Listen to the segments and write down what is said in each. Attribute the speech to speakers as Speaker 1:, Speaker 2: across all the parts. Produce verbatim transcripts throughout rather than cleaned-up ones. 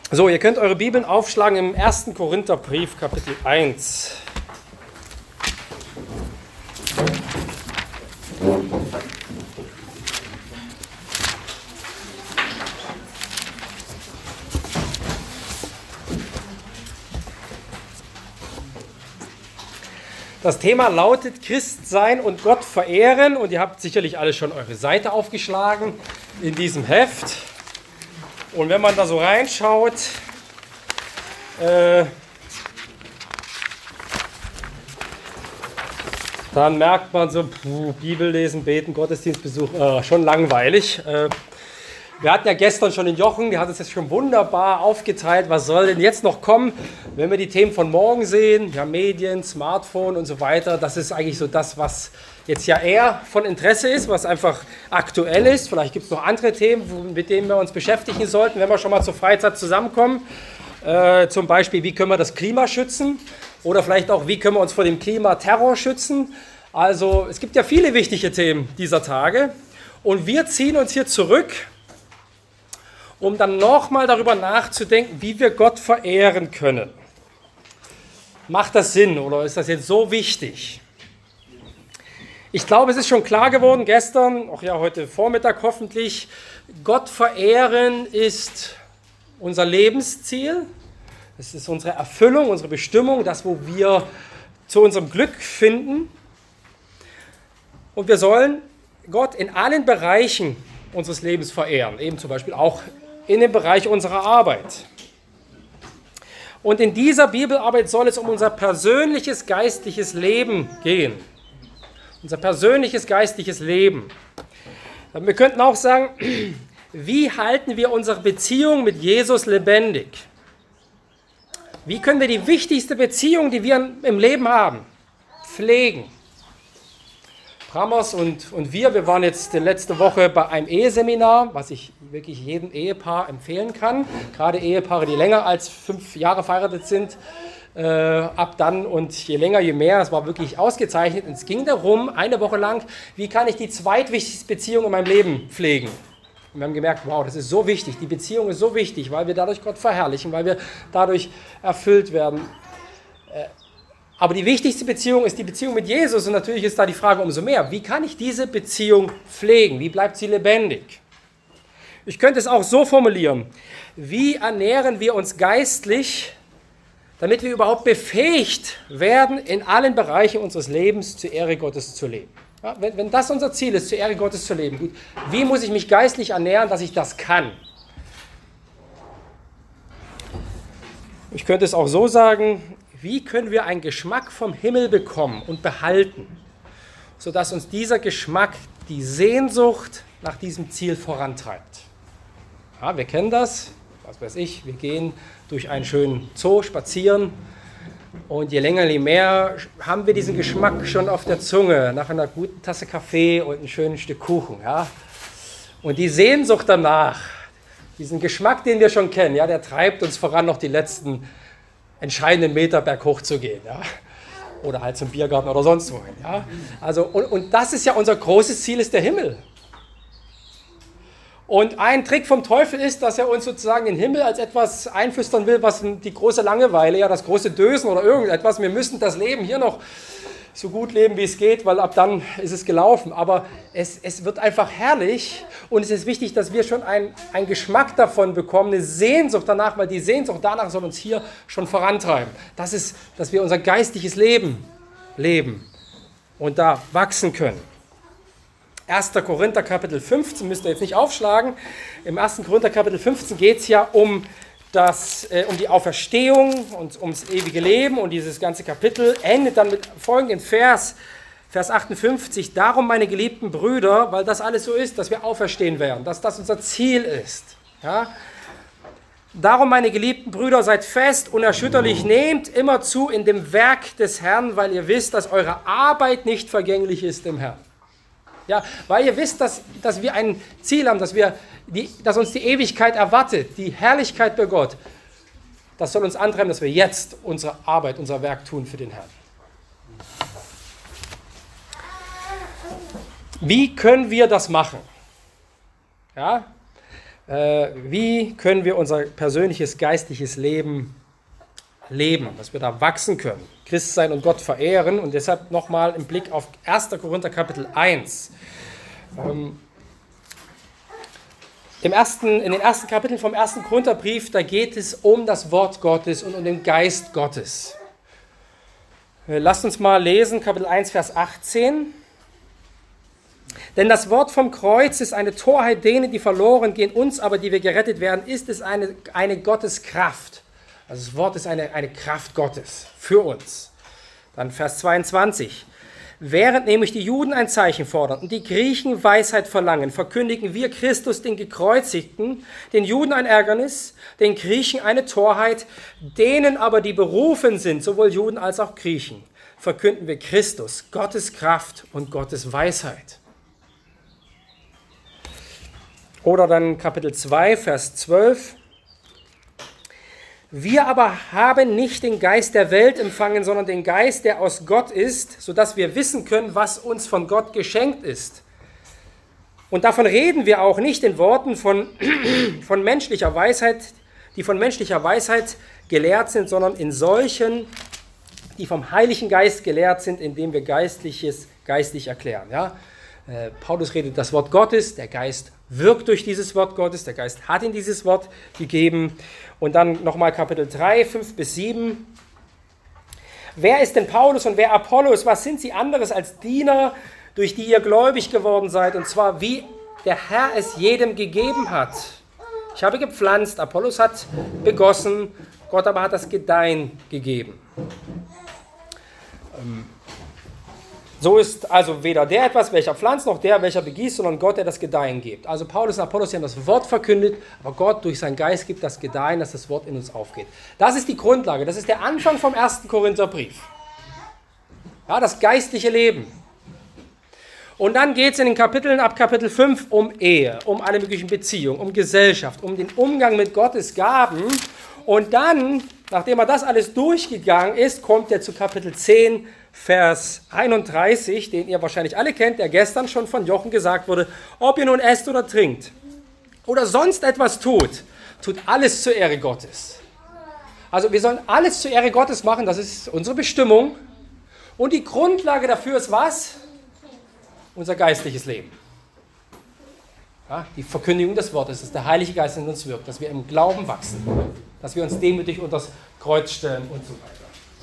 Speaker 1: So, ihr könnt eure Bibeln aufschlagen im ersten Korintherbrief, Kapitel eins. Das Thema lautet Christsein und Gott verehren, und ihr habt sicherlich alle schon eure Seite aufgeschlagen in diesem Heft. Und wenn man da so reinschaut, äh, dann merkt man so, puh, Bibel lesen, beten, Gottesdienstbesuch, äh, schon langweilig. Äh, wir hatten ja gestern schon den Jochen, der hat es jetzt schon wunderbar aufgeteilt, was soll denn jetzt noch kommen, wenn wir die Themen von morgen sehen, ja, Medien, Smartphone und so weiter. Das ist eigentlich so das, was jetzt ja eher von Interesse ist, was einfach aktuell ist. Vielleicht gibt es noch andere Themen, mit denen wir uns beschäftigen sollten, wenn wir schon mal zur Freizeit zusammenkommen. Äh, zum Beispiel, wie können wir das Klima schützen? Oder vielleicht auch, wie können wir uns vor dem Klimaterror schützen? Also es gibt ja viele wichtige Themen dieser Tage. Und wir ziehen uns hier zurück, um dann nochmal darüber nachzudenken, wie wir Gott verehren können. Macht das Sinn oder ist das jetzt so wichtig? Ich glaube, es ist schon klar geworden gestern, auch ja heute Vormittag hoffentlich, Gott verehren ist unser Lebensziel. Es ist unsere Erfüllung, unsere Bestimmung, das, wo wir zu unserem Glück finden. Und wir sollen Gott in allen Bereichen unseres Lebens verehren, eben zum Beispiel auch in dem Bereich unserer Arbeit. Und in dieser Bibelarbeit soll es um unser persönliches geistliches Leben gehen. Unser persönliches geistliches Leben. Wir könnten auch sagen, wie halten wir unsere Beziehung mit Jesus lebendig? Wie können wir die wichtigste Beziehung, die wir im Leben haben, pflegen? Pramos und, und wir, wir waren jetzt letzte Woche bei einem Eheseminar, was ich wirklich jedem Ehepaar empfehlen kann. Gerade Ehepaare, die länger als fünf Jahre verheiratet sind, äh, ab dann und je länger, je mehr. Es war wirklich ausgezeichnet. Und es ging darum, eine Woche lang, wie kann ich die zweitwichtigste Beziehung in meinem Leben pflegen? Und wir haben gemerkt, wow, das ist so wichtig. Die Beziehung ist so wichtig, weil wir dadurch Gott verherrlichen, weil wir dadurch erfüllt werden. Äh, Aber die wichtigste Beziehung ist die Beziehung mit Jesus, und natürlich ist da die Frage umso mehr, wie kann ich diese Beziehung pflegen? Wie bleibt sie lebendig? Ich könnte es auch so formulieren, wie ernähren wir uns geistlich, damit wir überhaupt befähigt werden, in allen Bereichen unseres Lebens zur Ehre Gottes zu leben? Ja, wenn, wenn das unser Ziel ist, zur Ehre Gottes zu leben, gut, wie muss ich mich geistlich ernähren, dass ich das kann? Ich könnte es auch so sagen, wie können wir einen Geschmack vom Himmel bekommen und behalten, sodass uns dieser Geschmack die Sehnsucht nach diesem Ziel vorantreibt? Ja, wir kennen das, was weiß ich, wir gehen durch einen schönen Zoo spazieren und je länger, je mehr haben wir diesen Geschmack schon auf der Zunge, nach einer guten Tasse Kaffee und einem schönen Stück Kuchen. Ja? Und die Sehnsucht danach, diesen Geschmack, den wir schon kennen, ja, der treibt uns voran, noch die letzten entscheidenden Meter berghoch zu gehen, ja? Oder halt zum Biergarten oder sonst wohin. Ja? Also, und, und das ist ja unser großes Ziel, ist der Himmel. Und ein Trick vom Teufel ist, dass er uns sozusagen den Himmel als etwas einflüstern will, was die große Langeweile, ja, das große Dösen oder irgendetwas. Wir müssen das Leben hier noch so gut leben, wie es geht, weil ab dann ist es gelaufen. Aber es, es wird einfach herrlich, und es ist wichtig, dass wir schon einen Geschmack davon bekommen, eine Sehnsucht danach, weil die Sehnsucht danach soll uns hier schon vorantreiben. Das ist, dass wir unser geistliches Leben leben und da wachsen können. erster Korinther Kapitel fünfzehn, müsst ihr jetzt nicht aufschlagen. Im ersten Korinther Kapitel fünfzehn geht es ja um Das, äh, um die Auferstehung und ums ewige Leben, und dieses ganze Kapitel endet dann mit folgendem Vers, Vers achtundfünfzig. Darum, meine geliebten Brüder, weil das alles so ist, dass wir auferstehen werden, dass das unser Ziel ist. Ja? Darum, meine geliebten Brüder, seid fest, unerschütterlich, nehmt immer zu in dem Werk des Herrn, weil ihr wisst, dass eure Arbeit nicht vergänglich ist im Herrn. Ja, weil ihr wisst, dass, dass wir ein Ziel haben, dass, wir die, dass uns die Ewigkeit erwartet, die Herrlichkeit bei Gott. Das soll uns antreiben, dass wir jetzt unsere Arbeit, unser Werk tun für den Herrn. Wie können wir das machen? Ja? Äh, wie können wir unser persönliches geistliches Leben leben, dass wir da wachsen können, Christ sein und Gott verehren. Und deshalb nochmal im Blick auf erster Korinther Kapitel eins. Ähm, im ersten, in den ersten Kapiteln vom ersten Korintherbrief, da geht es um das Wort Gottes und um den Geist Gottes. Lasst uns mal lesen, Kapitel eins, Vers achtzehn. Denn das Wort vom Kreuz ist eine Torheit denen, die verloren gehen, uns aber, die wir gerettet werden, ist es eine, eine Gotteskraft. Also das Wort ist eine, eine Kraft Gottes für uns. Dann Vers zweiundzwanzig. Während nämlich die Juden ein Zeichen fordern und die Griechen Weisheit verlangen, verkündigen wir Christus den Gekreuzigten, den Juden ein Ärgernis, den Griechen eine Torheit, denen aber, die berufen sind, sowohl Juden als auch Griechen, verkünden wir Christus, Gottes Kraft und Gottes Weisheit. Oder dann Kapitel zwei, Vers zwölf. Wir aber haben nicht den Geist der Welt empfangen, sondern den Geist, der aus Gott ist, sodass wir wissen können, was uns von Gott geschenkt ist. Und davon reden wir auch nicht in Worten von, von menschlicher Weisheit, die von menschlicher Weisheit gelehrt sind, sondern in solchen, die vom Heiligen Geist gelehrt sind, indem wir Geistliches geistlich erklären. Ja? Äh, Paulus redet das Wort Gottes, der Geist wirkt durch dieses Wort Gottes, der Geist hat ihm dieses Wort gegeben. Und dann nochmal Kapitel drei, fünf bis sieben. Wer ist denn Paulus und wer Apollos? Was sind sie anderes als Diener, durch die ihr gläubig geworden seid? Und zwar, wie der Herr es jedem gegeben hat. Ich habe gepflanzt, Apollos hat begossen, Gott aber hat das Gedeihen gegeben. Ähm, So ist also weder der etwas, welcher pflanzt, noch der, welcher begießt, sondern Gott, der das Gedeihen gibt. Also Paulus und Apollos haben das Wort verkündet, aber Gott durch seinen Geist gibt das Gedeihen, dass das Wort in uns aufgeht. Das ist die Grundlage, das ist der Anfang vom ersten Korintherbrief. Ja, das geistliche Leben. Und dann geht es in den Kapiteln ab Kapitel fünf um Ehe, um alle möglichen Beziehungen, um Gesellschaft, um den Umgang mit Gottes Gaben. Und dann, nachdem er das alles durchgegangen ist, kommt er zu Kapitel zehn, Vers einunddreißig, den ihr wahrscheinlich alle kennt, der gestern schon von Jochen gesagt wurde, ob ihr nun esst oder trinkt oder sonst etwas tut, tut alles zur Ehre Gottes. Also wir sollen alles zur Ehre Gottes machen, das ist unsere Bestimmung. Und die Grundlage dafür ist was? Unser geistliches Leben. Ja, die Verkündigung des Wortes, dass der Heilige Geist in uns wirkt, dass wir im Glauben wachsen, dass wir uns demütig unter das Kreuz stellen und so weiter.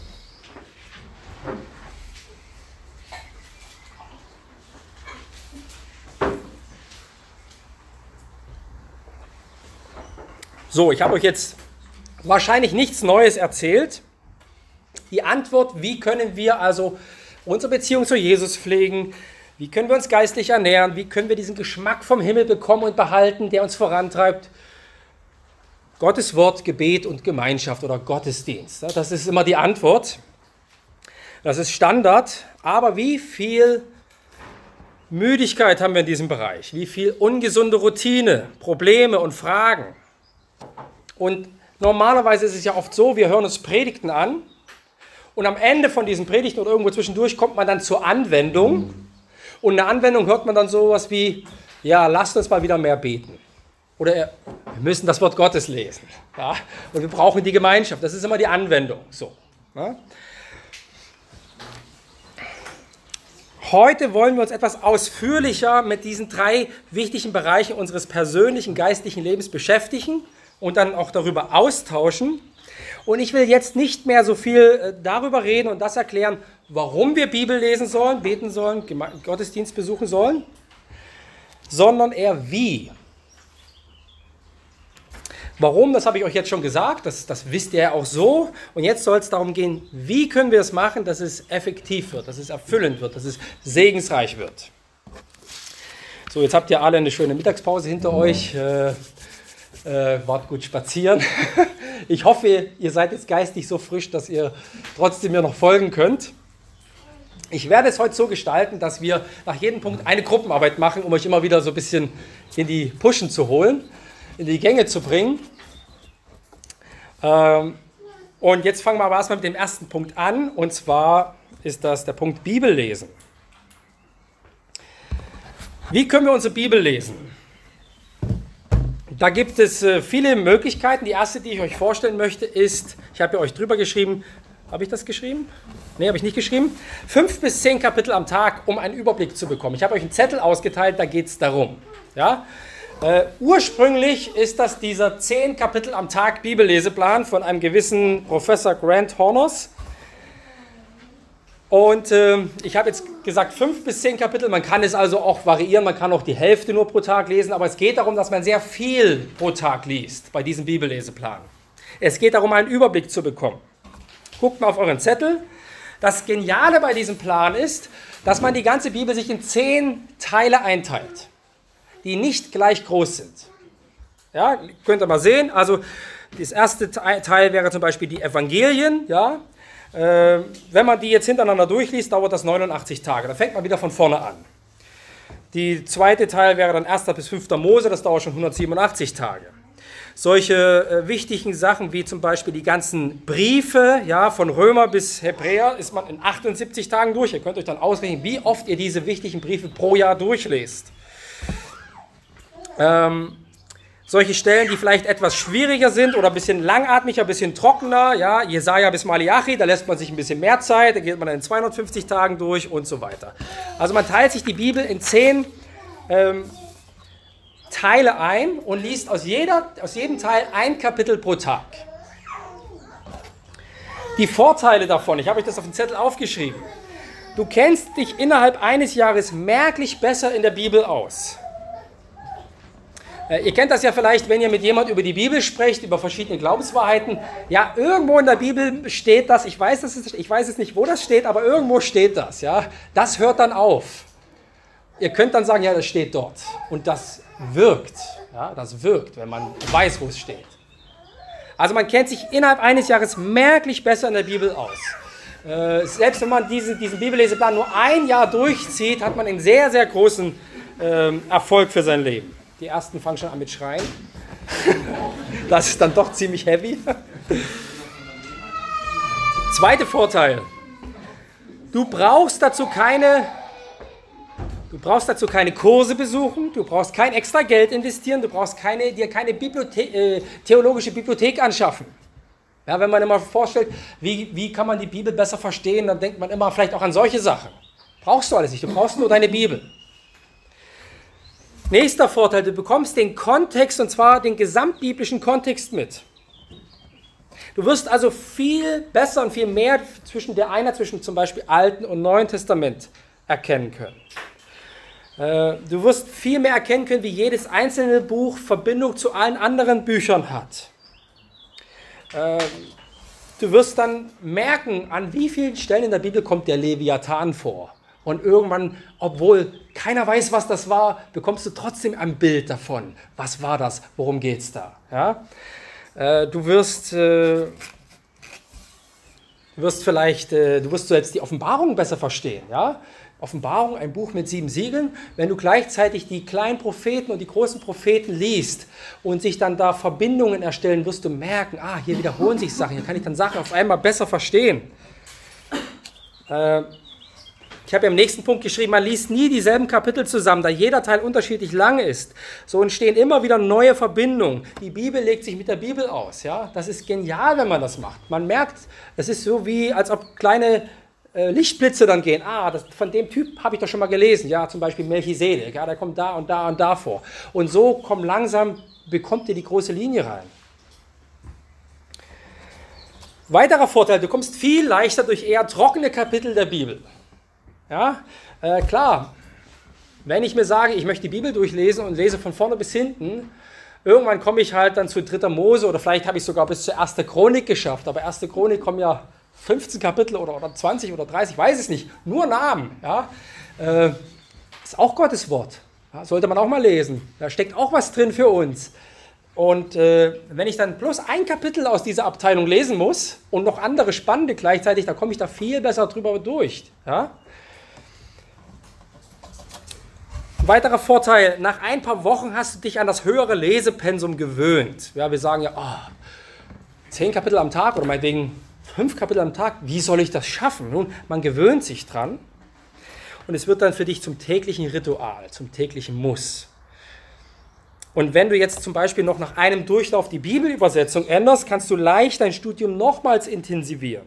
Speaker 1: So, ich habe euch jetzt wahrscheinlich nichts Neues erzählt. Die Antwort, wie können wir also unsere Beziehung zu Jesus pflegen, wie können wir uns geistlich ernähren, wie können wir diesen Geschmack vom Himmel bekommen und behalten, der uns vorantreibt. Gottes Wort, Gebet und Gemeinschaft oder Gottesdienst. Das ist immer die Antwort. Das ist Standard. Aber wie viel Müdigkeit haben wir in diesem Bereich? Wie viel ungesunde Routine, Probleme und Fragen? Und normalerweise ist es ja oft so, wir hören uns Predigten an und am Ende von diesen Predigten oder irgendwo zwischendurch kommt man dann zur Anwendung und in der Anwendung hört man dann sowas wie, ja, lasst uns mal wieder mehr beten oder wir müssen das Wort Gottes lesen, ja? Und wir brauchen die Gemeinschaft, das ist immer die Anwendung. So, ja? Heute wollen wir uns etwas ausführlicher mit diesen drei wichtigen Bereichen unseres persönlichen geistlichen Lebens beschäftigen und dann auch darüber austauschen. Und ich will jetzt nicht mehr so viel darüber reden und das erklären, warum wir Bibel lesen sollen, beten sollen, Gottesdienst besuchen sollen, sondern eher wie. Warum, das habe ich euch jetzt schon gesagt, das, das wisst ihr ja auch so. Und jetzt soll es darum gehen, wie können wir es machen, dass es effektiv wird, dass es erfüllend wird, dass es segensreich wird. So, jetzt habt ihr alle eine schöne Mittagspause hinter euch. Äh, Äh, wart gut spazieren. Ich hoffe, ihr seid jetzt geistig so frisch, dass ihr trotzdem mir noch folgen könnt. Ich werde es heute so gestalten, dass wir nach jedem Punkt eine Gruppenarbeit machen, um euch immer wieder so ein bisschen in die Pushen zu holen, in die Gänge zu bringen. Ähm, und jetzt fangen wir aber erstmal mit dem ersten Punkt an, und zwar ist das der Punkt Bibellesen. Wie können wir unsere Bibel lesen? Da gibt es äh, viele Möglichkeiten. Die erste, die ich euch vorstellen möchte, ist, ich habe ja euch drüber geschrieben, habe ich das geschrieben? Nee, habe ich nicht geschrieben. Fünf bis zehn Kapitel am Tag, um einen Überblick zu bekommen. Ich habe euch einen Zettel ausgeteilt, da geht es darum. Ja? Äh, ursprünglich ist das dieser zehn Kapitel am Tag Bibelleseplan von einem gewissen Professor Grant Horners. Und äh, ich habe jetzt gesagt fünf bis zehn Kapitel, man kann es also auch variieren, man kann auch die Hälfte nur pro Tag lesen, aber es geht darum, dass man sehr viel pro Tag liest bei diesem Bibelleseplan. Es geht darum, einen Überblick zu bekommen. Guckt mal auf euren Zettel. Das Geniale bei diesem Plan ist, dass man die ganze Bibel sich in zehn Teile einteilt, die nicht gleich groß sind. Ja, könnt ihr mal sehen. Also das erste Teil wäre zum Beispiel die Evangelien. Ja. Äh, wenn man die jetzt hintereinander durchliest, dauert das neunundachtzig Tage. Da fängt man wieder von vorne an. Die zweite Teil wäre dann erster bis fünfter Mose, das dauert schon hundertsiebenundachtzig Tage. Solche äh, wichtigen Sachen wie zum Beispiel die ganzen Briefe, ja, von Römer bis Hebräer, ist man in achtundsiebzig Tagen durch. Ihr könnt euch dann ausrechnen, wie oft ihr diese wichtigen Briefe pro Jahr durchlest. Ähm, solche Stellen, die vielleicht etwas schwieriger sind oder ein bisschen langatmiger, ein bisschen trockener, ja, Jesaja bis Maleachi, da lässt man sich ein bisschen mehr Zeit, da geht man dann in zweihundertfünfzig Tagen durch und so weiter. Also man teilt sich die Bibel in zehn ähm, Teile ein und liest aus, jeder, aus jedem Teil ein Kapitel pro Tag. Die Vorteile davon, ich habe euch das auf den Zettel aufgeschrieben. Du kennst dich innerhalb eines Jahres merklich besser in der Bibel aus. Äh, ihr kennt das ja vielleicht, wenn ihr mit jemand über die Bibel sprecht, über verschiedene Glaubenswahrheiten. Ja, irgendwo in der Bibel steht das, ich weiß, das ist, ich weiß jetzt nicht, wo das steht, aber irgendwo steht das. Ja? Das hört dann auf. Ihr könnt dann sagen, ja, das steht dort. Und das wirkt. Ja, das wirkt, wenn man weiß, wo es steht. Also man kennt sich innerhalb eines Jahres merklich besser in der Bibel aus. Äh, selbst wenn man diese, diesen Bibelleseplan nur ein Jahr durchzieht, hat man einen sehr, sehr großen äh, Erfolg für sein Leben. Die ersten fangen schon an mit Schreien. Das ist dann doch ziemlich heavy. Zweiter Vorteil. Du brauchst dazu keine... Du brauchst dazu keine Kurse besuchen, du brauchst kein extra Geld investieren, du brauchst keine, dir keine Bibliothe- äh, theologische Bibliothek anschaffen. Ja, wenn man immer vorstellt, wie, wie kann man die Bibel besser verstehen, dann denkt man immer vielleicht auch an solche Sachen. Brauchst du alles nicht, du brauchst nur deine Bibel. Nächster Vorteil, du bekommst den Kontext, und zwar den gesamtbiblischen Kontext mit. Du wirst also viel besser und viel mehr zwischen der Einheit zwischen zum Beispiel Alten und Neuen Testament erkennen können. Du wirst viel mehr erkennen können, wie jedes einzelne Buch Verbindung zu allen anderen Büchern hat. Du wirst dann merken, an wie vielen Stellen in der Bibel kommt der Leviathan vor. Und irgendwann, obwohl keiner weiß, was das war, bekommst du trotzdem ein Bild davon. Was war das? Worum geht es da? Ja? Du wirst, du wirst vielleicht, du wirst selbst die Offenbarung besser verstehen. Ja? Offenbarung, ein Buch mit sieben Siegeln, wenn du gleichzeitig die kleinen Propheten und die großen Propheten liest und sich dann da Verbindungen erstellen, wirst du merken, ah, hier wiederholen sich Sachen, hier kann ich dann Sachen auf einmal besser verstehen. Äh, ich habe ja im nächsten Punkt geschrieben, man liest nie dieselben Kapitel zusammen, da jeder Teil unterschiedlich lang ist. So entstehen immer wieder neue Verbindungen. Die Bibel legt sich mit der Bibel aus. Ja? Das ist genial, wenn man das macht. Man merkt, es ist so wie, als ob kleine Lichtblitze dann gehen. Ah, das, von dem Typ habe ich doch schon mal gelesen. Ja, zum Beispiel Melchisedek. Ja, der kommt da und da und da vor. Und so kommt langsam, bekommt ihr die große Linie rein. Weiterer Vorteil, du kommst viel leichter durch eher trockene Kapitel der Bibel. Ja, äh, klar, wenn ich mir sage, ich möchte die Bibel durchlesen und lese von vorne bis hinten, irgendwann komme ich halt dann zu dritter Mose oder vielleicht habe ich sogar bis zur ersten Chronik geschafft. Aber erste Chronik kommen ja fünfzehn Kapitel oder, oder zwanzig oder dreißig, weiß es nicht, nur Namen. Ja? Äh, ist auch Gottes Wort, ja? Sollte man auch mal lesen. Da steckt auch was drin für uns. Und äh, wenn ich dann bloß ein Kapitel aus dieser Abteilung lesen muss und noch andere spannende gleichzeitig, dann komme ich da viel besser drüber durch. Ja? Ein weiterer Vorteil, nach ein paar Wochen hast du dich an das höhere Lesepensum gewöhnt. Ja, wir sagen ja, oh, zehn Kapitel am Tag oder meinetwegen fünf Kapitel am Tag, wie soll ich das schaffen? Nun, man gewöhnt sich dran und es wird dann für dich zum täglichen Ritual, zum täglichen Muss. Und wenn du jetzt zum Beispiel noch nach einem Durchlauf die Bibelübersetzung änderst, kannst du leicht dein Studium nochmals intensivieren.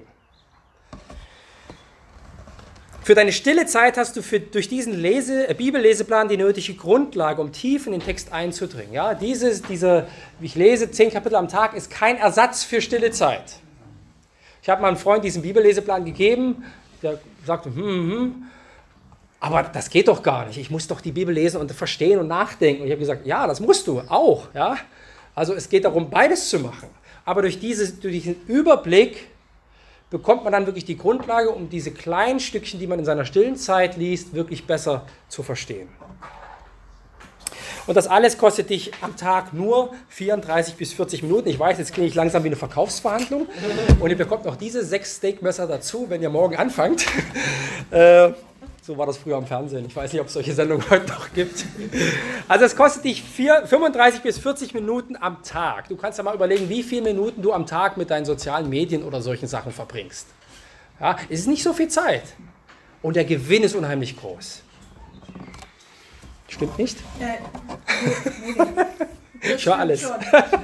Speaker 1: Für deine stille Zeit hast du für, durch diesen Lese, äh, Bibelleseplan die nötige Grundlage, um tief in den Text einzudringen. Ja, dieses, diese, ich lese zehn Kapitel am Tag, ist kein Ersatz für stille Zeit. Ich habe meinem Freund diesen Bibelleseplan gegeben, der sagte, hm, hm, aber das geht doch gar nicht. Ich muss doch die Bibel lesen und verstehen und nachdenken. Und ich habe gesagt, ja, das musst du auch. Ja? Also es geht darum, beides zu machen. Aber durch, dieses, durch diesen Überblick bekommt man dann wirklich die Grundlage, um diese kleinen Stückchen, die man in seiner stillen Zeit liest, wirklich besser zu verstehen. Und das alles kostet dich am Tag nur vierunddreißig bis vierzig Minuten. Ich weiß, jetzt klinge ich langsam wie eine Verkaufsverhandlung. Und ihr bekommt noch diese sechs Steakmesser dazu, wenn ihr morgen anfangt. äh, so war das früher am Fernsehen. Ich weiß nicht, ob es solche Sendungen heute noch gibt. Also es kostet dich fünfunddreißig bis vierzig Minuten am Tag. Du kannst ja mal überlegen, wie viele Minuten du am Tag mit deinen sozialen Medien oder solchen Sachen verbringst. Ja, es ist nicht so viel Zeit. Und der Gewinn ist unheimlich groß. Stimmt nicht? Äh, nee. Schon alles. Schon.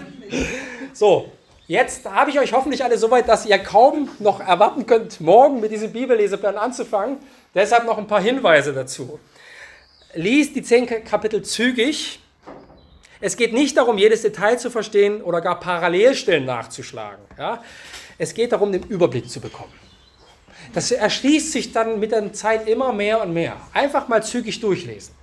Speaker 1: So, jetzt habe ich euch hoffentlich alle so weit, dass ihr kaum noch erwarten könnt, morgen mit diesem Bibelleseplan anzufangen. Deshalb noch ein paar Hinweise dazu. Lies die zehn Kapitel zügig. Es geht nicht darum, jedes Detail zu verstehen oder gar Parallelstellen nachzuschlagen. Ja? Es geht darum, den Überblick zu bekommen. Das erschließt sich dann mit der Zeit immer mehr und mehr. Einfach mal zügig durchlesen.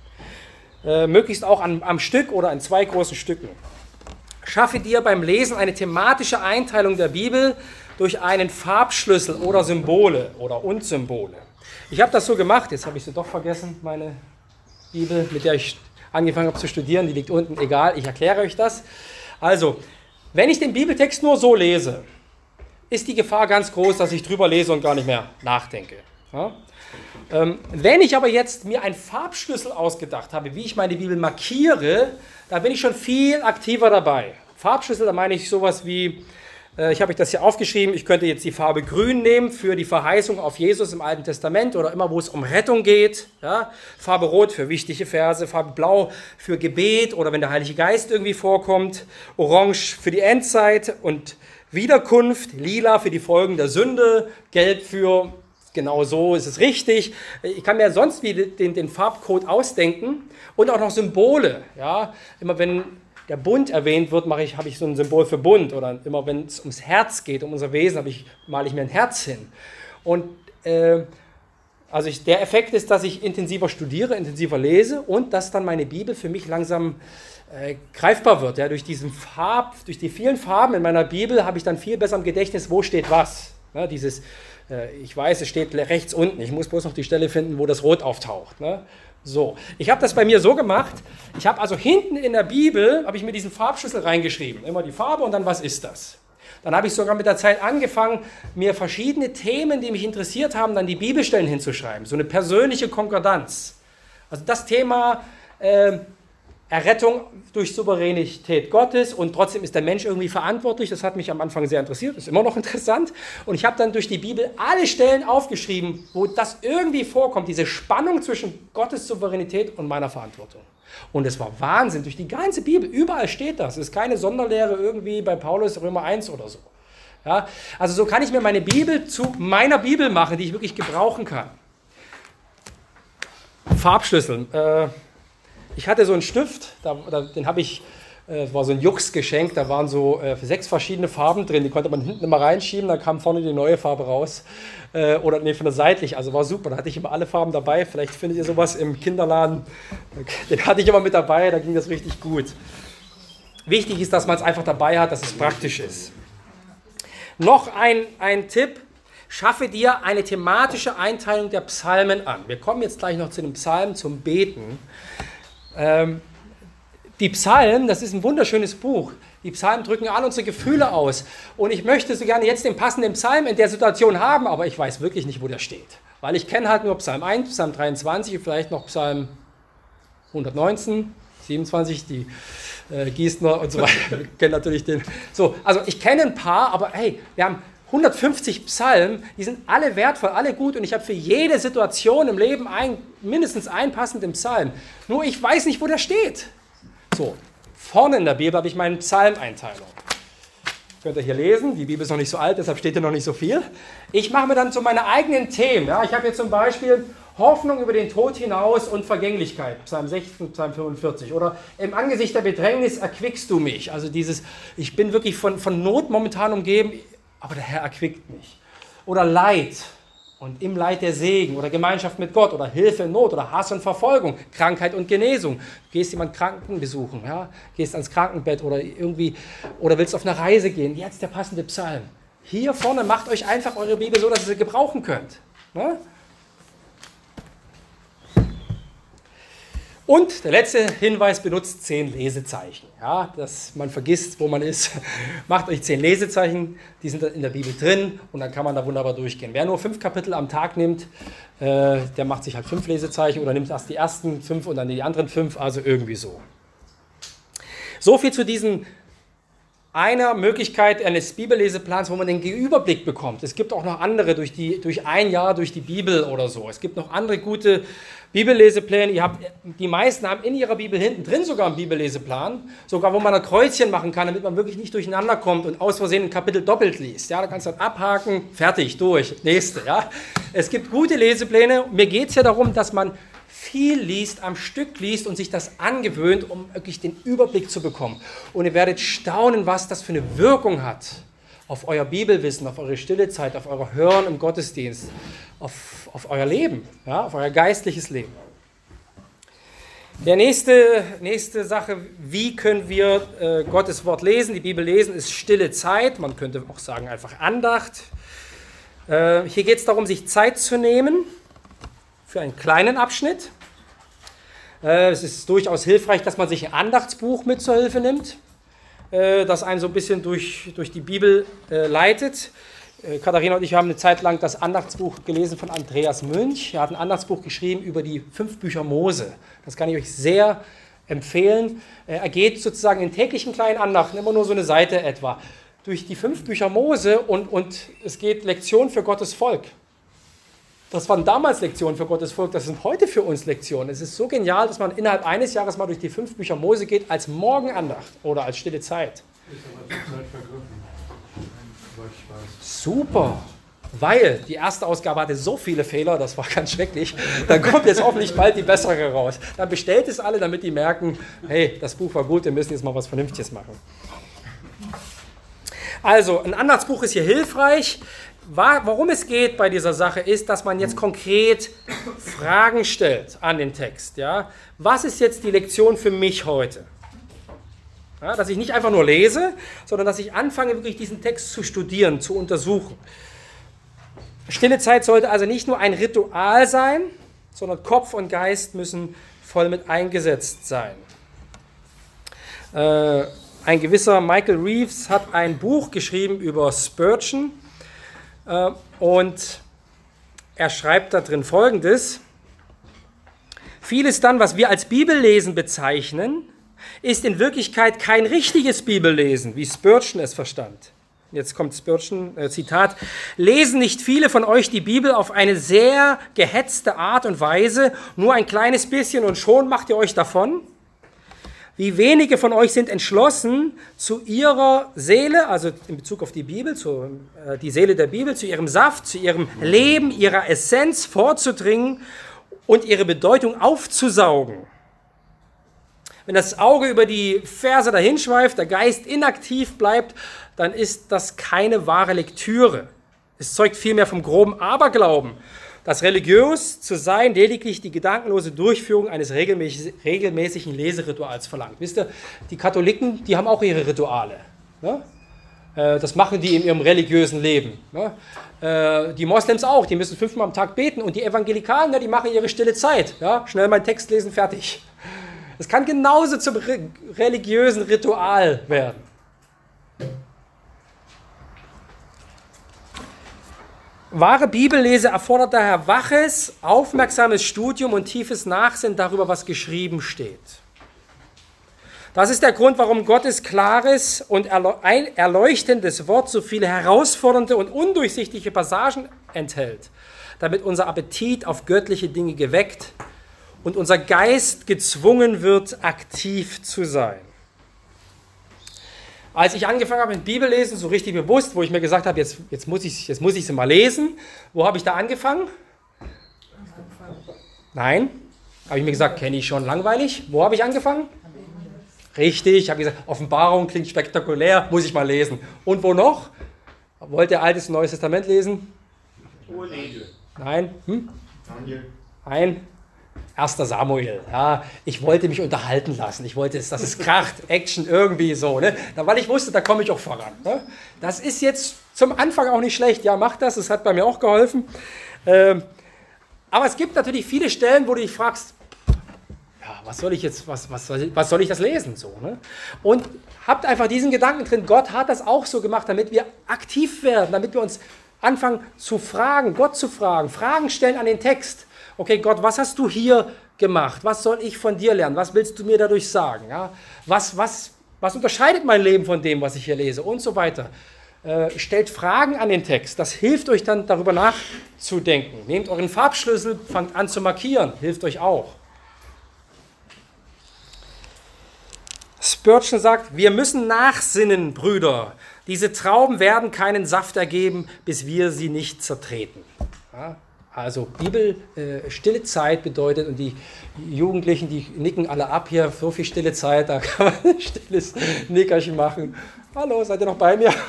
Speaker 1: Äh, möglichst auch an, am Stück oder in zwei großen Stücken. Schaffe dir beim Lesen eine thematische Einteilung der Bibel durch einen Farbschlüssel oder Symbole oder und Symbole. Ich habe das so gemacht, jetzt habe ich sie doch vergessen, meine Bibel, mit der ich angefangen habe zu studieren, die liegt unten, egal, ich erkläre euch das. Also, wenn ich den Bibeltext nur so lese, ist die Gefahr ganz groß, dass ich drüber lese und gar nicht mehr nachdenke. Ja? Ähm, wenn ich aber jetzt mir einen Farbschlüssel ausgedacht habe, wie ich meine Bibel markiere, da bin ich schon viel aktiver dabei. Farbschlüssel, da meine ich sowas wie, äh, ich habe euch das hier aufgeschrieben, ich könnte jetzt die Farbe Grün nehmen für die Verheißung auf Jesus im Alten Testament oder immer, wo es um Rettung geht. Ja? Farbe Rot für wichtige Verse, Farbe Blau für Gebet oder wenn der Heilige Geist irgendwie vorkommt, Orange für die Endzeit und Wiederkunft, Lila für die Folgen der Sünde, Gelb für genau so ist es richtig. Ich kann mir sonst wie den, den Farbcode ausdenken und auch noch Symbole. Ja? Immer wenn der Bund erwähnt wird, mache ich, habe ich so ein Symbol für Bund. Oder immer wenn es ums Herz geht, um unser Wesen, habe ich, male ich mir ein Herz hin. Und äh, also ich, der Effekt ist, dass ich intensiver studiere, intensiver lese und dass dann meine Bibel für mich langsam äh, greifbar wird. Ja? Durch, diesen Farb, durch die vielen Farben in meiner Bibel habe ich dann viel besser im Gedächtnis, wo steht was. Ja, dieses Ich weiß, es steht rechts unten. Ich muss bloß noch die Stelle finden, wo das Rot auftaucht. Ne? So, ich habe das bei mir so gemacht. Ich habe also hinten in der Bibel, habe ich mir diesen Farbschlüssel reingeschrieben. Immer die Farbe und dann, was ist das? Dann habe ich sogar mit der Zeit angefangen, mir verschiedene Themen, die mich interessiert haben, dann die Bibelstellen hinzuschreiben. So eine persönliche Konkordanz. Also das Thema äh, Errettung durch Souveränität Gottes und trotzdem ist der Mensch irgendwie verantwortlich. Das hat mich am Anfang sehr interessiert, ist immer noch interessant. Und ich habe dann durch die Bibel alle Stellen aufgeschrieben, wo das irgendwie vorkommt, diese Spannung zwischen Gottes Souveränität und meiner Verantwortung. Und es war Wahnsinn, durch die ganze Bibel, überall steht das. Es ist keine Sonderlehre irgendwie bei Paulus Römer eins oder so. Ja, also so kann ich mir meine Bibel zu meiner Bibel machen, die ich wirklich gebrauchen kann. Farbschlüssel. Äh, Ich hatte so einen Stift, da, da, den habe ich, äh, war so ein Jux-Geschenk, da waren so äh, sechs verschiedene Farben drin, die konnte man hinten immer reinschieben, dann kam vorne die neue Farbe raus. Äh, oder nee, von der seitlich, also war super, da hatte ich immer alle Farben dabei. Vielleicht findet ihr sowas im Kinderladen, den hatte ich immer mit dabei, da ging das richtig gut. Wichtig ist, dass man es einfach dabei hat, dass es praktisch ist. Noch ein, ein Tipp. Schaffe dir eine thematische Einteilung der Psalmen an. Wir kommen jetzt gleich noch zu den Psalmen, zum Beten. Ähm, die Psalmen, das ist ein wunderschönes Buch. Die Psalmen drücken all unsere Gefühle aus. Und ich möchte so gerne jetzt den passenden Psalm in der Situation haben, aber ich weiß wirklich nicht, wo der steht. Weil ich kenne halt nur Psalm eins, Psalm dreiundzwanzig und vielleicht noch Psalm hundertneunzehn, siebenundzwanzig, die äh, Gießner und so weiter. Wir kennen natürlich den. So, also ich kenne ein paar, aber hey, wir haben hundertfünfzig Psalmen, die sind alle wertvoll, alle gut und ich habe für jede Situation im Leben ein, mindestens einen passenden Psalm. Nur ich weiß nicht, wo der steht. So, Vorne in der Bibel habe ich meine Psalmeinteilung. Könnt ihr hier lesen, die Bibel ist noch nicht so alt, deshalb steht hier noch nicht so viel. Ich mache mir dann so meine eigenen Themen. Ja? Ich habe hier zum Beispiel Hoffnung über den Tod hinaus und Vergänglichkeit, Psalm sechzehn, Psalm fünfundvierzig. Oder im Angesicht der Bedrängnis erquickst du mich. Also dieses, ich bin wirklich von, von Not momentan umgeben, aber der Herr erquickt mich. Oder Leid und im Leid der Segen. Oder Gemeinschaft mit Gott. Oder Hilfe in Not. Oder Hass und Verfolgung. Krankheit und Genesung. Du gehst jemanden Kranken besuchen. Ja? Gehst ans Krankenbett oder irgendwie, oder willst auf eine Reise gehen. Jetzt der passende Psalm. Hier vorne macht euch einfach eure Bibel so, dass ihr sie gebrauchen könnt. Ne? Und der letzte Hinweis, benutzt zehn Lesezeichen. Ja, dass man vergisst, wo man ist. Macht euch zehn Lesezeichen, die sind in der Bibel drin und dann kann man da wunderbar durchgehen. Wer nur fünf Kapitel am Tag nimmt, äh, der macht sich halt fünf Lesezeichen oder nimmt erst die ersten fünf und dann die anderen fünf, also irgendwie so. So viel zu diesem einer Möglichkeit eines Bibelleseplans, wo man den Überblick bekommt. Es gibt auch noch andere, durch, die, durch ein Jahr durch die Bibel oder so. Es gibt noch andere gute Bibellesepläne. Ihr habt, die meisten haben in ihrer Bibel hinten drin sogar einen Bibelleseplan, sogar wo man ein Kreuzchen machen kann, damit man wirklich nicht durcheinander kommt und aus Versehen ein Kapitel doppelt liest. Ja, da kannst du dann abhaken, fertig, durch, nächste. Ja. Es gibt gute Lesepläne. Mir geht es ja darum, dass man viel liest, am Stück liest und sich das angewöhnt, um wirklich den Überblick zu bekommen. Und ihr werdet staunen, was das für eine Wirkung hat auf euer Bibelwissen, auf eure stille Zeit, auf euer Hören im Gottesdienst, auf, auf euer Leben, ja, auf euer geistliches Leben. Der nächste, nächste Sache, wie können wir äh, Gottes Wort lesen, die Bibel lesen, ist stille Zeit, man könnte auch sagen einfach Andacht. Äh, hier geht es darum, sich Zeit zu nehmen für einen kleinen Abschnitt. Äh, es ist durchaus hilfreich, dass man sich ein Andachtsbuch mit zur Hilfe nimmt, äh, das einen so ein bisschen durch, durch die Bibel äh, leitet. Äh, Katharina und ich haben eine Zeit lang das Andachtsbuch gelesen von Andreas Münch. Er hat ein Andachtsbuch geschrieben über die fünf Bücher Mose. Das kann ich euch sehr empfehlen. Äh, er geht sozusagen in täglichen kleinen Andachten, immer nur so eine Seite etwa, durch die fünf Bücher Mose und, und es geht Lektion für Gottes Volk. Das waren damals Lektionen für Gottes Volk, das sind heute für uns Lektionen. Es ist so genial, dass man innerhalb eines Jahres mal durch die fünf Bücher Mose geht, als Morgenandacht oder als stille Zeit. Ist aber zur Zeit vergriffen. Super, weil die erste Ausgabe hatte so viele Fehler, das war ganz schrecklich. Dann kommt jetzt hoffentlich bald die bessere raus. Dann bestellt es alle, damit die merken, hey, das Buch war gut, wir müssen jetzt mal was Vernünftiges machen. Also, ein Andachtsbuch ist hier hilfreich. Warum es geht bei dieser Sache ist, dass man jetzt konkret Fragen stellt an den Text. Ja? Was ist jetzt die Lektion für mich heute? Ja, dass ich nicht einfach nur lese, sondern dass ich anfange, wirklich diesen Text zu studieren, zu untersuchen. Stille Zeit sollte also nicht nur ein Ritual sein, sondern Kopf und Geist müssen voll mit eingesetzt sein. Äh, ein gewisser Michael Reeves hat ein Buch geschrieben über Spurgeon, und er schreibt da drin Folgendes: Vieles dann, was wir als Bibellesen bezeichnen, ist in Wirklichkeit kein richtiges Bibellesen, wie Spurgeon es verstand. Jetzt kommt Spurgeon, äh, Zitat: Lesen nicht viele von euch die Bibel auf eine sehr gehetzte Art und Weise, nur ein kleines bisschen und schon macht ihr euch davon? Wie wenige von euch sind entschlossen, zu ihrer Seele, also in Bezug auf die Bibel, zu, äh, die Seele der Bibel, zu ihrem Saft, zu ihrem Leben, ihrer Essenz vorzudringen und ihre Bedeutung aufzusaugen. Wenn das Auge über die Verse dahinschweift, der Geist inaktiv bleibt, dann ist das keine wahre Lektüre. Es zeugt vielmehr vom groben Aberglauben, dass religiös zu sein lediglich die gedankenlose Durchführung eines regelmäßig, regelmäßigen Leserituals verlangt. Wisst ihr, die Katholiken, die haben auch ihre Rituale. Ne? Das machen die in ihrem religiösen Leben. Ne? Die Moslems auch, die müssen fünfmal am Tag beten. Und die Evangelikalen, die machen ihre stille Zeit. Ja? Schnell meinen Text lesen, fertig. Es kann genauso zum religiösen Ritual werden. Wahre Bibellese erfordert daher waches, aufmerksames Studium und tiefes Nachsinnen darüber, was geschrieben steht. Das ist der Grund, warum Gottes klares und erleuchtendes Wort so viele herausfordernde und undurchsichtige Passagen enthält, damit unser Appetit auf göttliche Dinge geweckt und unser Geist gezwungen wird, aktiv zu sein. Als ich angefangen habe mit Bibellesen, so richtig bewusst, wo ich mir gesagt habe, jetzt, jetzt muss ich jetzt muss ich sie mal lesen, wo habe ich da angefangen? Nein, habe ich mir gesagt, kenne ich schon, langweilig. Wo habe ich angefangen? Richtig, ich habe gesagt, Offenbarung klingt spektakulär, muss ich mal lesen. Und wo noch? Wollt ihr Altes und Neues Testament lesen? Nein? Hm? Nein? erster Samuel. Ja, ich wollte mich unterhalten lassen. Ich wollte, dass es kracht, Action irgendwie so. Ne? Weil ich wusste, da komme ich auch voran. Ne? Das ist jetzt zum Anfang auch nicht schlecht. Ja, mach das. Das hat bei mir auch geholfen. Ähm, aber es gibt natürlich viele Stellen, wo du dich fragst, ja, was soll ich jetzt, was, was, soll, ich, was soll ich das lesen? So, ne? Und habt einfach diesen Gedanken drin, Gott hat das auch so gemacht, damit wir aktiv werden, damit wir uns anfangen zu fragen, Gott zu fragen, Fragen stellen an den Text. Okay, Gott, was hast du hier gemacht? Was soll ich von dir lernen? Was willst du mir dadurch sagen? Ja? Was, was, was unterscheidet mein Leben von dem, was ich hier lese? Und so weiter. Äh, stellt Fragen an den Text. Das hilft euch dann, darüber nachzudenken. Nehmt euren Farbschlüssel, fangt an zu markieren. Hilft euch auch. Spurgeon sagt, wir müssen nachsinnen, Brüder. Diese Trauben werden keinen Saft ergeben, bis wir sie nicht zertreten. Ja? Also Bibel, äh, stille Zeit bedeutet, und die Jugendlichen, die nicken alle ab hier, so viel stille Zeit, da kann man ein stilles Nickerchen machen. Hallo, seid ihr noch bei mir?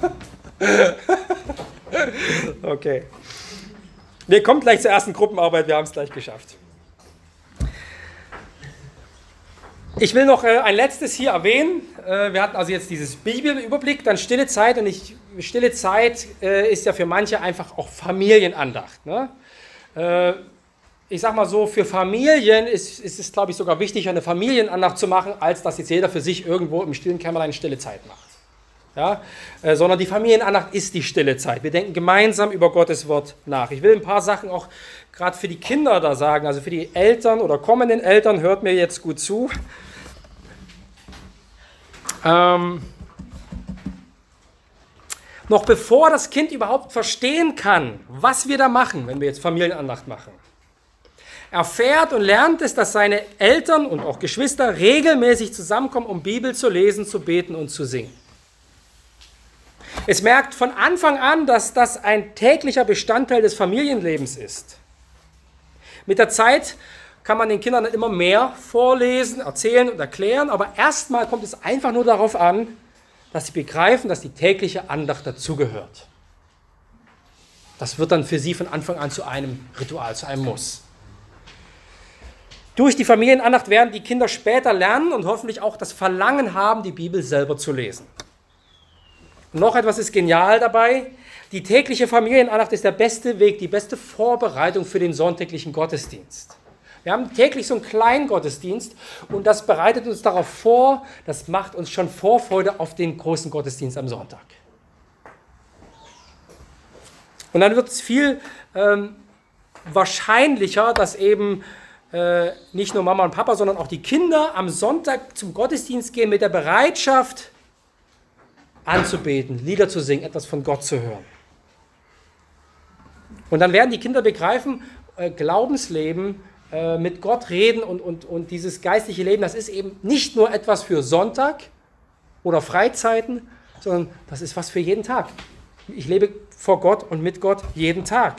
Speaker 1: Okay. Wir kommen gleich zur ersten Gruppenarbeit, wir haben es gleich geschafft. Ich will noch äh, ein letztes hier erwähnen. Äh, wir hatten also jetzt dieses Bibelüberblick, dann stille Zeit. Und ich, stille Zeit äh, ist ja für manche einfach auch Familienandacht. Ne? Äh, ich sag mal so, für Familien ist, ist es, glaube ich, sogar wichtiger, eine Familienandacht zu machen, als dass jetzt jeder für sich irgendwo im stillen Kämmerlein stille Zeit macht. Ja? Äh, sondern die Familienandacht ist die stille Zeit. Wir denken gemeinsam über Gottes Wort nach. Ich will ein paar Sachen auch gerade für die Kinder da sagen, also für die Eltern oder kommenden Eltern, hört mir jetzt gut zu. Ähm, noch bevor das Kind überhaupt verstehen kann, was wir da machen, wenn wir jetzt Familienandacht machen, erfährt und lernt es, dass seine Eltern und auch Geschwister regelmäßig zusammenkommen, um Bibel zu lesen, zu beten und zu singen. Es merkt von Anfang an, dass das ein täglicher Bestandteil des Familienlebens ist. Mit der Zeit kann man den Kindern immer mehr vorlesen, erzählen und erklären, aber erstmal kommt es einfach nur darauf an, dass sie begreifen, dass die tägliche Andacht dazugehört. Das wird dann für sie von Anfang an zu einem Ritual, zu einem Muss. Durch die Familienandacht werden die Kinder später lernen und hoffentlich auch das Verlangen haben, die Bibel selber zu lesen. Und noch etwas ist genial dabei. Die tägliche Familienandacht ist der beste Weg, die beste Vorbereitung für den sonntäglichen Gottesdienst. Wir haben täglich so einen kleinen Gottesdienst und das bereitet uns darauf vor, das macht uns schon Vorfreude auf den großen Gottesdienst am Sonntag. Und dann wird es viel ähm, wahrscheinlicher, dass eben äh, nicht nur Mama und Papa, sondern auch die Kinder am Sonntag zum Gottesdienst gehen mit der Bereitschaft, anzubeten, Lieder zu singen, etwas von Gott zu hören. Und dann werden die Kinder begreifen, äh, Glaubensleben, äh, mit Gott reden und, und, und dieses geistliche Leben, das ist eben nicht nur etwas für Sonntag oder Freizeiten, sondern das ist was für jeden Tag. Ich lebe vor Gott und mit Gott jeden Tag.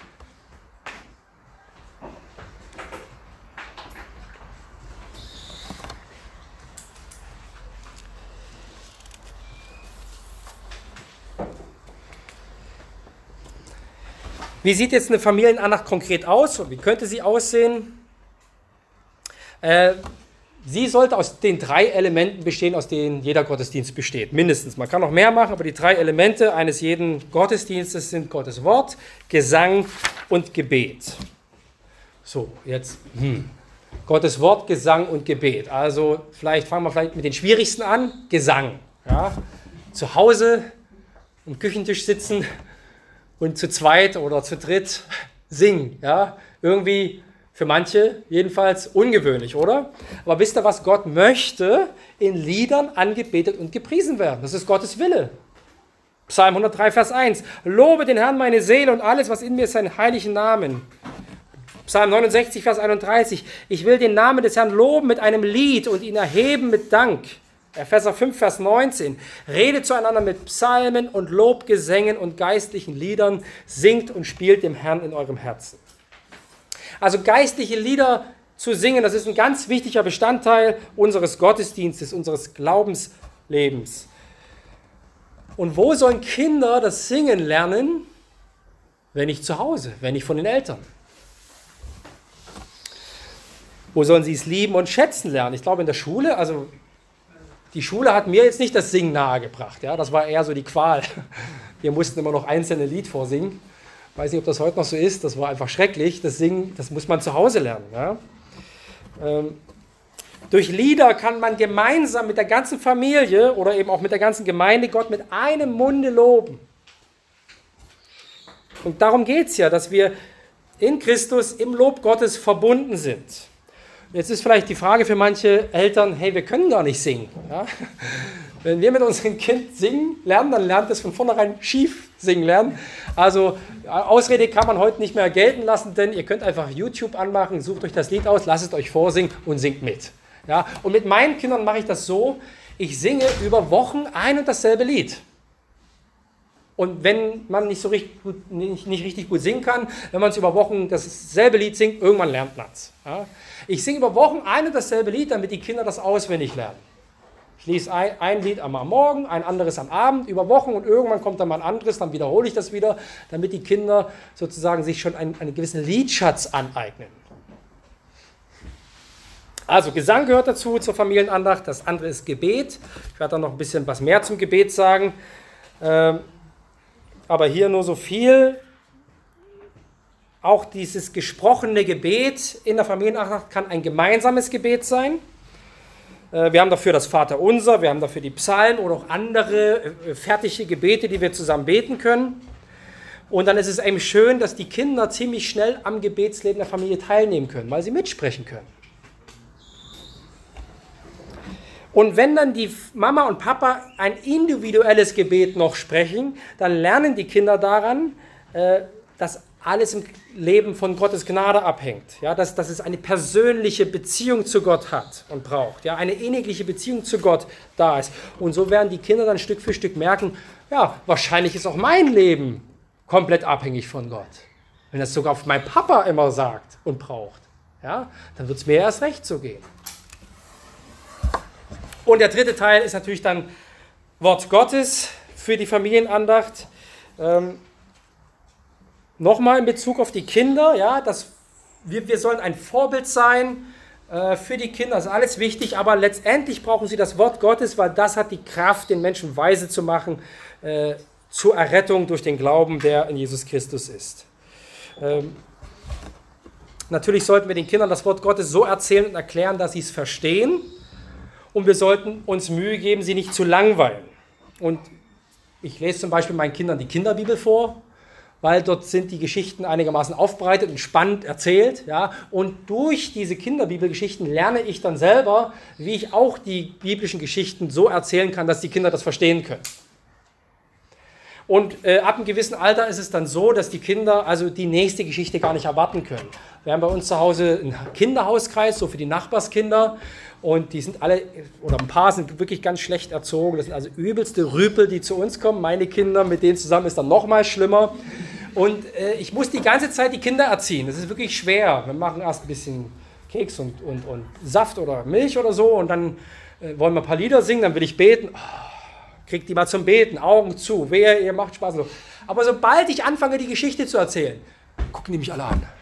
Speaker 1: Wie sieht jetzt eine Familienandacht konkret aus? Wie könnte sie aussehen? Äh, sie sollte aus den drei Elementen bestehen, aus denen jeder Gottesdienst besteht. Mindestens. Man kann noch mehr machen, aber die drei Elemente eines jeden Gottesdienstes sind Gottes Wort, Gesang und Gebet. So, jetzt hm. Gottes Wort, Gesang und Gebet. Also vielleicht fangen wir vielleicht mit den schwierigsten an. Gesang. Ja? Zu Hause am Küchentisch sitzen und zu zweit oder zu dritt singen. Ja? Irgendwie für manche jedenfalls ungewöhnlich, oder? Aber wisst ihr was? Gott möchte in Liedern angebetet und gepriesen werden. Das ist Gottes Wille. Psalm hundertdrei, Vers eins. Lobe den Herrn meine Seele und alles, was in mir ist, seinen heiligen Namen. Psalm neunundsechzig, Vers einunddreißig. Ich will den Namen des Herrn loben mit einem Lied und ihn erheben mit Dank. Epheser fünf, Vers neunzehn. Redet zueinander mit Psalmen und Lobgesängen und geistlichen Liedern, singt und spielt dem Herrn in eurem Herzen. Also geistliche Lieder zu singen, das ist ein ganz wichtiger Bestandteil unseres Gottesdienstes, unseres Glaubenslebens. Und wo sollen Kinder das Singen lernen, wenn nicht zu Hause, wenn nicht von den Eltern? Wo sollen sie es lieben und schätzen lernen? Ich glaube in der Schule, also die Schule hat mir jetzt nicht das Singen nahegebracht. Ja? Das war eher so die Qual. Wir mussten immer noch einzelne Lied vorsingen. Ich weiß nicht, ob das heute noch so ist. Das war einfach schrecklich. Das Singen, das muss man zu Hause lernen. Ja? Ähm, durch Lieder kann man gemeinsam mit der ganzen Familie oder eben auch mit der ganzen Gemeinde Gott mit einem Munde loben. Und darum geht es ja, dass wir in Christus im Lob Gottes verbunden sind. Jetzt ist vielleicht die Frage für manche Eltern, hey, wir können gar nicht singen. Ja? Wenn wir mit unserem Kind singen lernen, dann lernt es von vornherein schief singen lernen. Also Ausrede kann man heute nicht mehr gelten lassen, denn ihr könnt einfach YouTube anmachen, sucht euch das Lied aus, lasst es euch vorsingen und singt mit. Ja? Und mit meinen Kindern mache ich das so, ich singe über Wochen ein und dasselbe Lied. Und wenn man nicht so richtig gut, nicht, nicht richtig gut singen kann, wenn man es über Wochen dasselbe Lied singt, irgendwann lernt man es. Ja? Ich singe über Wochen ein und dasselbe Lied, damit die Kinder das auswendig lernen. Ich lese ein, ein Lied am Morgen, ein anderes am Abend, über Wochen und irgendwann kommt dann mal ein anderes, dann wiederhole ich das wieder, damit die Kinder sozusagen sich schon einen, einen gewissen Liedschatz aneignen. Also Gesang gehört dazu zur Familienandacht, das andere ist Gebet. Ich werde dann noch ein bisschen was mehr zum Gebet sagen. Ähm, Aber hier nur so viel, auch dieses gesprochene Gebet in der Familienandacht kann ein gemeinsames Gebet sein. Wir haben dafür das Vaterunser, wir haben dafür die Psalmen oder auch andere fertige Gebete, die wir zusammen beten können. Und dann ist es eben schön, dass die Kinder ziemlich schnell am Gebetsleben der Familie teilnehmen können, weil sie mitsprechen können. Und wenn dann die Mama und Papa ein individuelles Gebet noch sprechen, dann lernen die Kinder daran, dass alles im Leben von Gottes Gnade abhängt. Ja, dass, dass es eine persönliche Beziehung zu Gott hat und braucht. Ja, eine innigliche Beziehung zu Gott da ist. Und so werden die Kinder dann Stück für Stück merken, ja, wahrscheinlich ist auch mein Leben komplett abhängig von Gott. Wenn das sogar auf mein Papa immer sagt und braucht, ja, dann wird es mir erst recht so gehen. Und der dritte Teil ist natürlich dann Wort Gottes für die Familienandacht. Ähm, Nochmal in Bezug auf die Kinder, ja, dass wir, wir sollen ein Vorbild sein äh, für die Kinder, das ist alles wichtig, aber letztendlich brauchen sie das Wort Gottes, weil das hat die Kraft, den Menschen weise zu machen, äh, zur Errettung durch den Glauben, der in Jesus Christus ist. Ähm, natürlich sollten wir den Kindern das Wort Gottes so erzählen und erklären, dass sie es verstehen. Und wir sollten uns Mühe geben, sie nicht zu langweilen. Und ich lese zum Beispiel meinen Kindern die Kinderbibel vor, weil dort sind die Geschichten einigermaßen aufbereitet und spannend erzählt. Ja? Und durch diese Kinderbibelgeschichten lerne ich dann selber, wie ich auch die biblischen Geschichten so erzählen kann, dass die Kinder das verstehen können. Und äh, ab einem gewissen Alter ist es dann so, dass die Kinder also die nächste Geschichte gar nicht erwarten können. Wir haben bei uns zu Hause einen Kinderhauskreis, so für die Nachbarskinder. Und die sind alle, oder ein paar sind wirklich ganz schlecht erzogen. Das sind also übelste Rüpel, die zu uns kommen. Meine Kinder, mit denen zusammen ist dann noch mal schlimmer. Und äh, ich muss die ganze Zeit die Kinder erziehen. Das ist wirklich schwer. Wir machen erst ein bisschen Keks und, und, und Saft oder Milch oder so. Und dann äh, wollen wir ein paar Lieder singen, dann will ich beten. Oh, kriegt die mal zum Beten, Augen zu. Wehe, ihr macht Spaß. So. Aber sobald ich anfange, die Geschichte zu erzählen, gucken die mich alle an.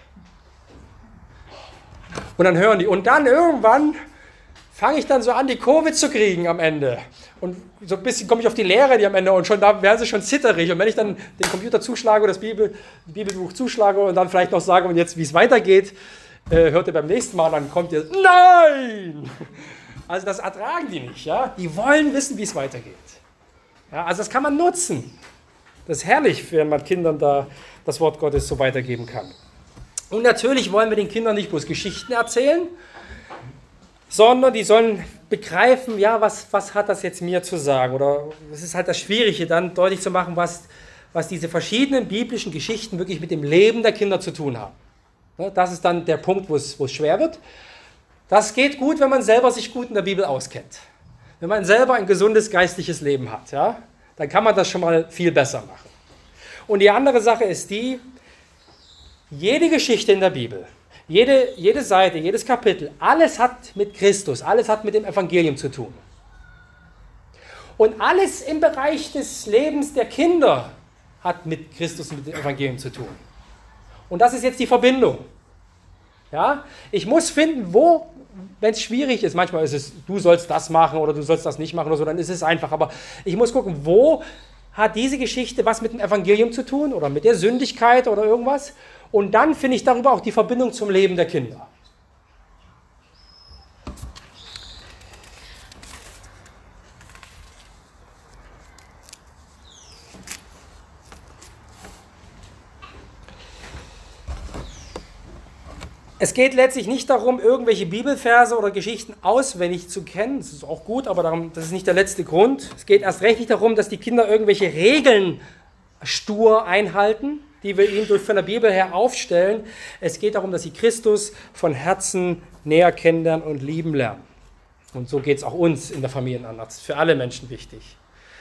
Speaker 1: Und dann hören die. Und dann irgendwann fange ich dann so an, die Kurve zu kriegen am Ende. Und so ein bisschen komme ich auf die Lehre, die am Ende, und schon da werden sie schon zitterig. Und wenn ich dann den Computer zuschlage oder das Bibel, Bibelbuch zuschlage und dann vielleicht noch sage, und jetzt, wie es weitergeht, äh, hört ihr beim nächsten Mal, dann kommt ihr, nein! Also das ertragen die nicht. Ja? Die wollen wissen, wie es weitergeht. Ja, also das kann man nutzen. Das ist herrlich, wenn man Kindern da das Wort Gottes so weitergeben kann. Und natürlich wollen wir den Kindern nicht bloß Geschichten erzählen, sondern die sollen begreifen, ja, was, was hat das jetzt mir zu sagen? Oder es ist halt das Schwierige, dann deutlich zu machen, was, was diese verschiedenen biblischen Geschichten wirklich mit dem Leben der Kinder zu tun haben. Das ist dann der Punkt, wo es, wo es schwer wird. Das geht gut, wenn man selber sich gut in der Bibel auskennt. wenn man selber ein gesundes geistliches Leben hat, ja, dann kann man das schon mal viel besser machen. Und die andere Sache ist die, jede Geschichte in der Bibel, jede, jede Seite, jedes Kapitel, alles hat mit Christus, alles hat mit dem Evangelium zu tun. Und alles im Bereich des Lebens der Kinder hat mit Christus und mit dem Evangelium zu tun. Und das ist jetzt die Verbindung. Ja? Ich muss finden, wo, wenn es schwierig ist, manchmal ist es, du sollst das machen oder du sollst das nicht machen oder so, dann ist es einfach. Aber ich muss gucken, wo hat diese Geschichte was mit dem Evangelium zu tun oder mit der Sündigkeit oder irgendwas. Und dann finde ich darüber auch die Verbindung zum Leben der Kinder. Es geht letztlich nicht darum, irgendwelche Bibelverse oder Geschichten auswendig zu kennen. Das ist auch gut, aber darum, das ist nicht der letzte Grund. Es geht erst recht nicht darum, dass die Kinder irgendwelche Regeln stur einhalten, die wir ihnen durch von der Bibel her aufstellen. Es geht darum, dass sie Christus von Herzen näher kennenlernen und lieben lernen. Und so geht es auch uns in der Familienandacht. Das ist für alle Menschen wichtig.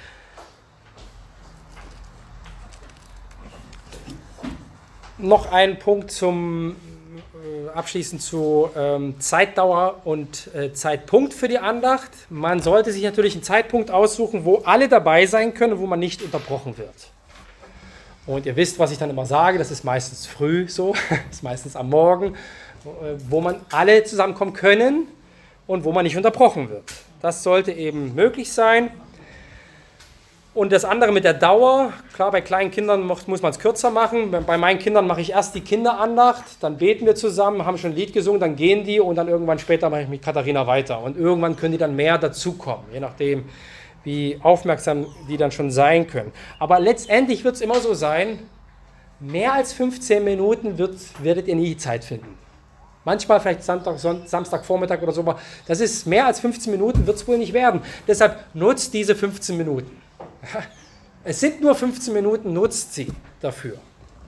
Speaker 1: Noch ein Punkt zum abschließend zu ähm, Zeitdauer und äh, Zeitpunkt für die Andacht. Man sollte sich natürlich einen Zeitpunkt aussuchen, wo alle dabei sein können und wo man nicht unterbrochen wird. Und ihr wisst, was ich dann immer sage, das ist meistens früh so, das ist meistens am Morgen, wo man alle zusammenkommen können und wo man nicht unterbrochen wird. Das sollte eben möglich sein. Und das andere mit der Dauer, klar, bei kleinen Kindern muss man es kürzer machen. Bei meinen Kindern mache ich erst die Kinderandacht, dann beten wir zusammen, haben schon ein Lied gesungen, dann gehen die und dann irgendwann später mache ich mit Katharina weiter. Und irgendwann können die dann mehr dazukommen, je nachdem, wie aufmerksam die dann schon sein können. Aber letztendlich wird es immer so sein, mehr als fünfzehn Minuten wird, werdet ihr nie Zeit finden. Manchmal vielleicht Samstag, Samstagvormittag oder so, aber das ist mehr als fünfzehn Minuten, wird es wohl nicht werden. Deshalb nutzt diese fünfzehn Minuten. Es sind nur fünfzehn Minuten, nutzt sie dafür.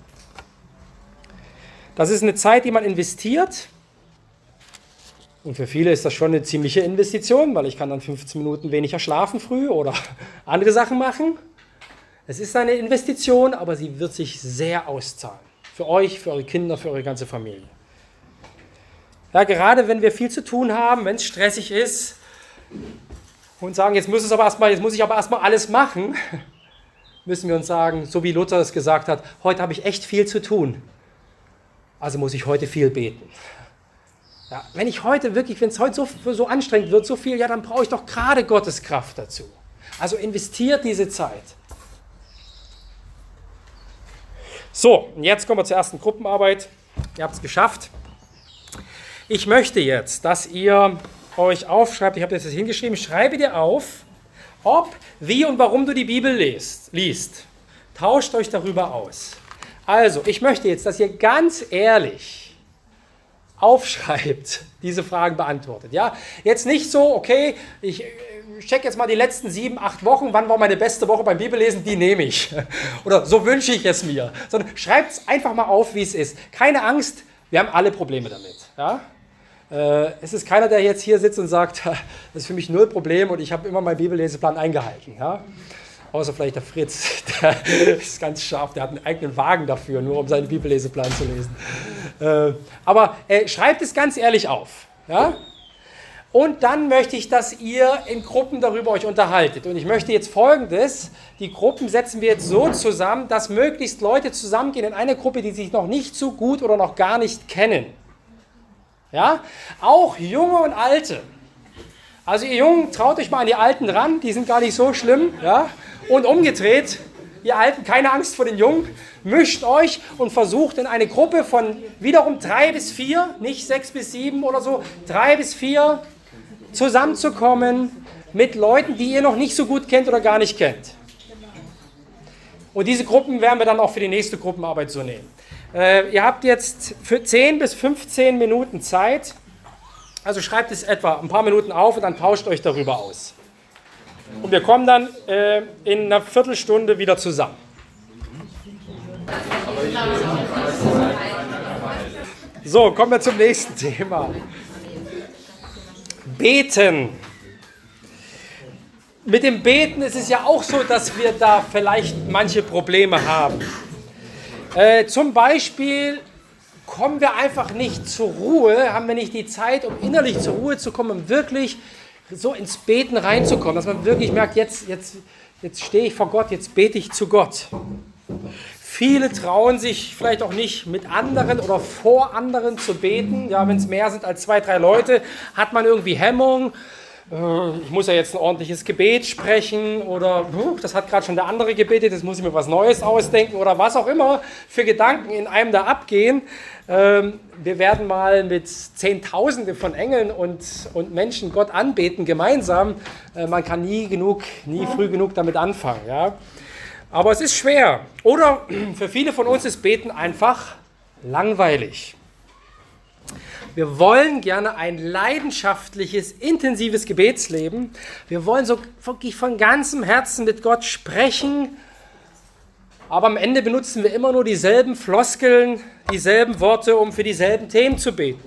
Speaker 1: Das ist eine Zeit, die man investiert. Und für viele ist das schon eine ziemliche Investition, weil ich kann dann fünfzehn Minuten weniger schlafen früh oder andere Sachen machen. Es ist eine Investition, aber sie wird sich sehr auszahlen. Für euch, für eure Kinder, für eure ganze Familie. Ja, gerade wenn wir viel zu tun haben, wenn es stressig ist und sagen, jetzt muss, es aber erstmal, jetzt muss ich aber erstmal alles machen, müssen wir uns sagen, so wie Luther es gesagt hat, heute habe ich echt viel zu tun, also muss ich heute viel beten. Ja, wenn ich heute wirklich, wenn es heute so, so anstrengend wird, so viel, ja, dann brauche ich doch gerade Gottes Kraft dazu. Also investiert diese Zeit. So, und jetzt kommen wir zur ersten Gruppenarbeit. Ihr habt es geschafft. Ich möchte jetzt, dass ihr euch aufschreibt, ich habe das jetzt hingeschrieben, schreibe dir auf, ob, wie und warum du die Bibel liest. liest. Tauscht euch darüber aus. Also, ich möchte jetzt, dass ihr ganz ehrlich aufschreibt, diese Fragen beantwortet. Ja? Jetzt nicht so, okay, ich check jetzt mal die letzten sieben, acht Wochen, wann war meine beste Woche beim Bibellesen, die nehme ich. Oder so wünsche ich es mir. Sondern schreibt es einfach mal auf, wie es ist. Keine Angst, wir haben alle Probleme damit. Ja? Äh, es ist keiner, der jetzt hier sitzt und sagt, das ist für mich null Problem und ich habe immer meinen Bibelleseplan eingehalten. Ja? Außer vielleicht der Fritz, der ist ganz scharf, der hat einen eigenen Wagen dafür, nur um seinen Bibelleseplan zu lesen. Äh, aber äh, schreibt es ganz ehrlich auf. Ja? Und dann möchte ich, dass ihr in Gruppen darüber euch unterhaltet. Und ich möchte jetzt Folgendes, die Gruppen setzen wir jetzt so zusammen, dass möglichst Leute zusammengehen in eine Gruppe, die sich noch nicht so gut oder noch gar nicht kennen. Ja? Auch Junge und Alte. Also ihr Jungen, traut euch mal an die Alten ran, die sind gar nicht so schlimm. Ja? Und umgedreht, ihr Alten, keine Angst vor den Jungen, mischt euch und versucht in eine Gruppe von wiederum drei bis vier, nicht sechs bis sieben oder so, drei bis vier zusammenzukommen mit Leuten, die ihr noch nicht so gut kennt oder gar nicht kennt. Und diese Gruppen werden wir dann auch für die nächste Gruppenarbeit so nehmen. Äh, ihr habt jetzt für zehn bis fünfzehn Minuten Zeit, also schreibt es etwa ein paar Minuten auf und dann tauscht euch darüber aus. Und wir kommen dann äh, in einer Viertelstunde wieder zusammen. So, kommen wir zum nächsten Thema. Beten. mit dem Beten ist es ja auch so, dass wir da vielleicht manche Probleme haben. Äh, zum Beispiel kommen wir einfach nicht zur Ruhe, haben wir nicht die Zeit, um innerlich zur Ruhe zu kommen, um wirklich so ins Beten reinzukommen, dass man wirklich merkt, jetzt, jetzt, jetzt stehe ich vor Gott, jetzt bete ich zu Gott. Viele trauen sich vielleicht auch nicht mit anderen oder vor anderen zu beten. Ja, wenn es mehr sind als zwei, drei Leute, hat man irgendwie Hemmung. Ich muss ja jetzt ein ordentliches Gebet sprechen oder das hat gerade schon der andere gebetet, jetzt muss ich mir was Neues ausdenken oder was auch immer für Gedanken in einem da abgehen. Wir werden mal mit Zehntausende von Engeln und, und Menschen Gott anbeten gemeinsam. Man kann nie genug, nie früh genug damit anfangen. Ja? Aber es ist schwer. Oder für viele von uns ist Beten einfach langweilig. Wir wollen gerne ein leidenschaftliches, intensives Gebetsleben. Wir wollen so wirklich von ganzem Herzen mit Gott sprechen. Aber am Ende benutzen wir immer nur dieselben Floskeln, dieselben Worte, um für dieselben Themen zu beten.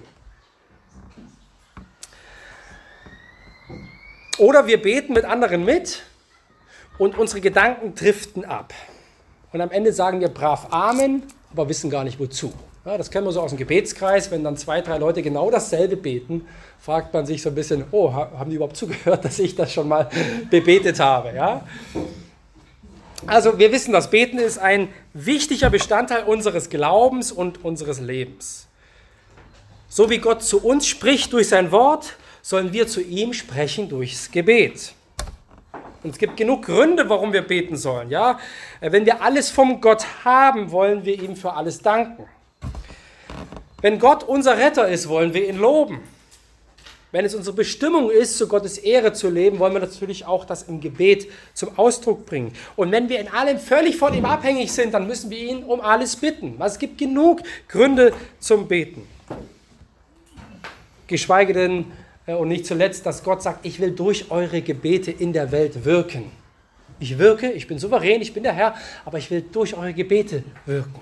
Speaker 1: Oder wir beten mit anderen mit und unsere Gedanken driften ab. Und am Ende sagen wir brav Amen, aber wissen gar nicht wozu. Ja, das kennen wir so aus dem Gebetskreis, wenn dann zwei, drei Leute genau dasselbe beten, fragt man sich so ein bisschen, oh, haben die überhaupt zugehört, dass ich das schon mal bebetet habe? Ja? Also wir wissen, das Beten ist ein wichtiger Bestandteil unseres Glaubens und unseres Lebens. So wie Gott zu uns spricht durch sein Wort, sollen wir zu ihm sprechen durchs Gebet. Und es gibt genug Gründe, warum wir beten sollen. Ja? Wenn wir alles vom Gott haben, wollen wir ihm für alles danken. Wenn Gott unser Retter ist, wollen wir ihn loben. Wenn es unsere Bestimmung ist, zu Gottes Ehre zu leben, wollen wir natürlich auch das im Gebet zum Ausdruck bringen. Und wenn wir in allem völlig von ihm abhängig sind, dann müssen wir ihn um alles bitten. Es gibt genug Gründe zum Beten. Geschweige denn, und nicht zuletzt, dass Gott sagt, ich will durch eure Gebete in der Welt wirken. Ich wirke, ich bin souverän, ich bin der Herr, aber ich will durch eure Gebete wirken.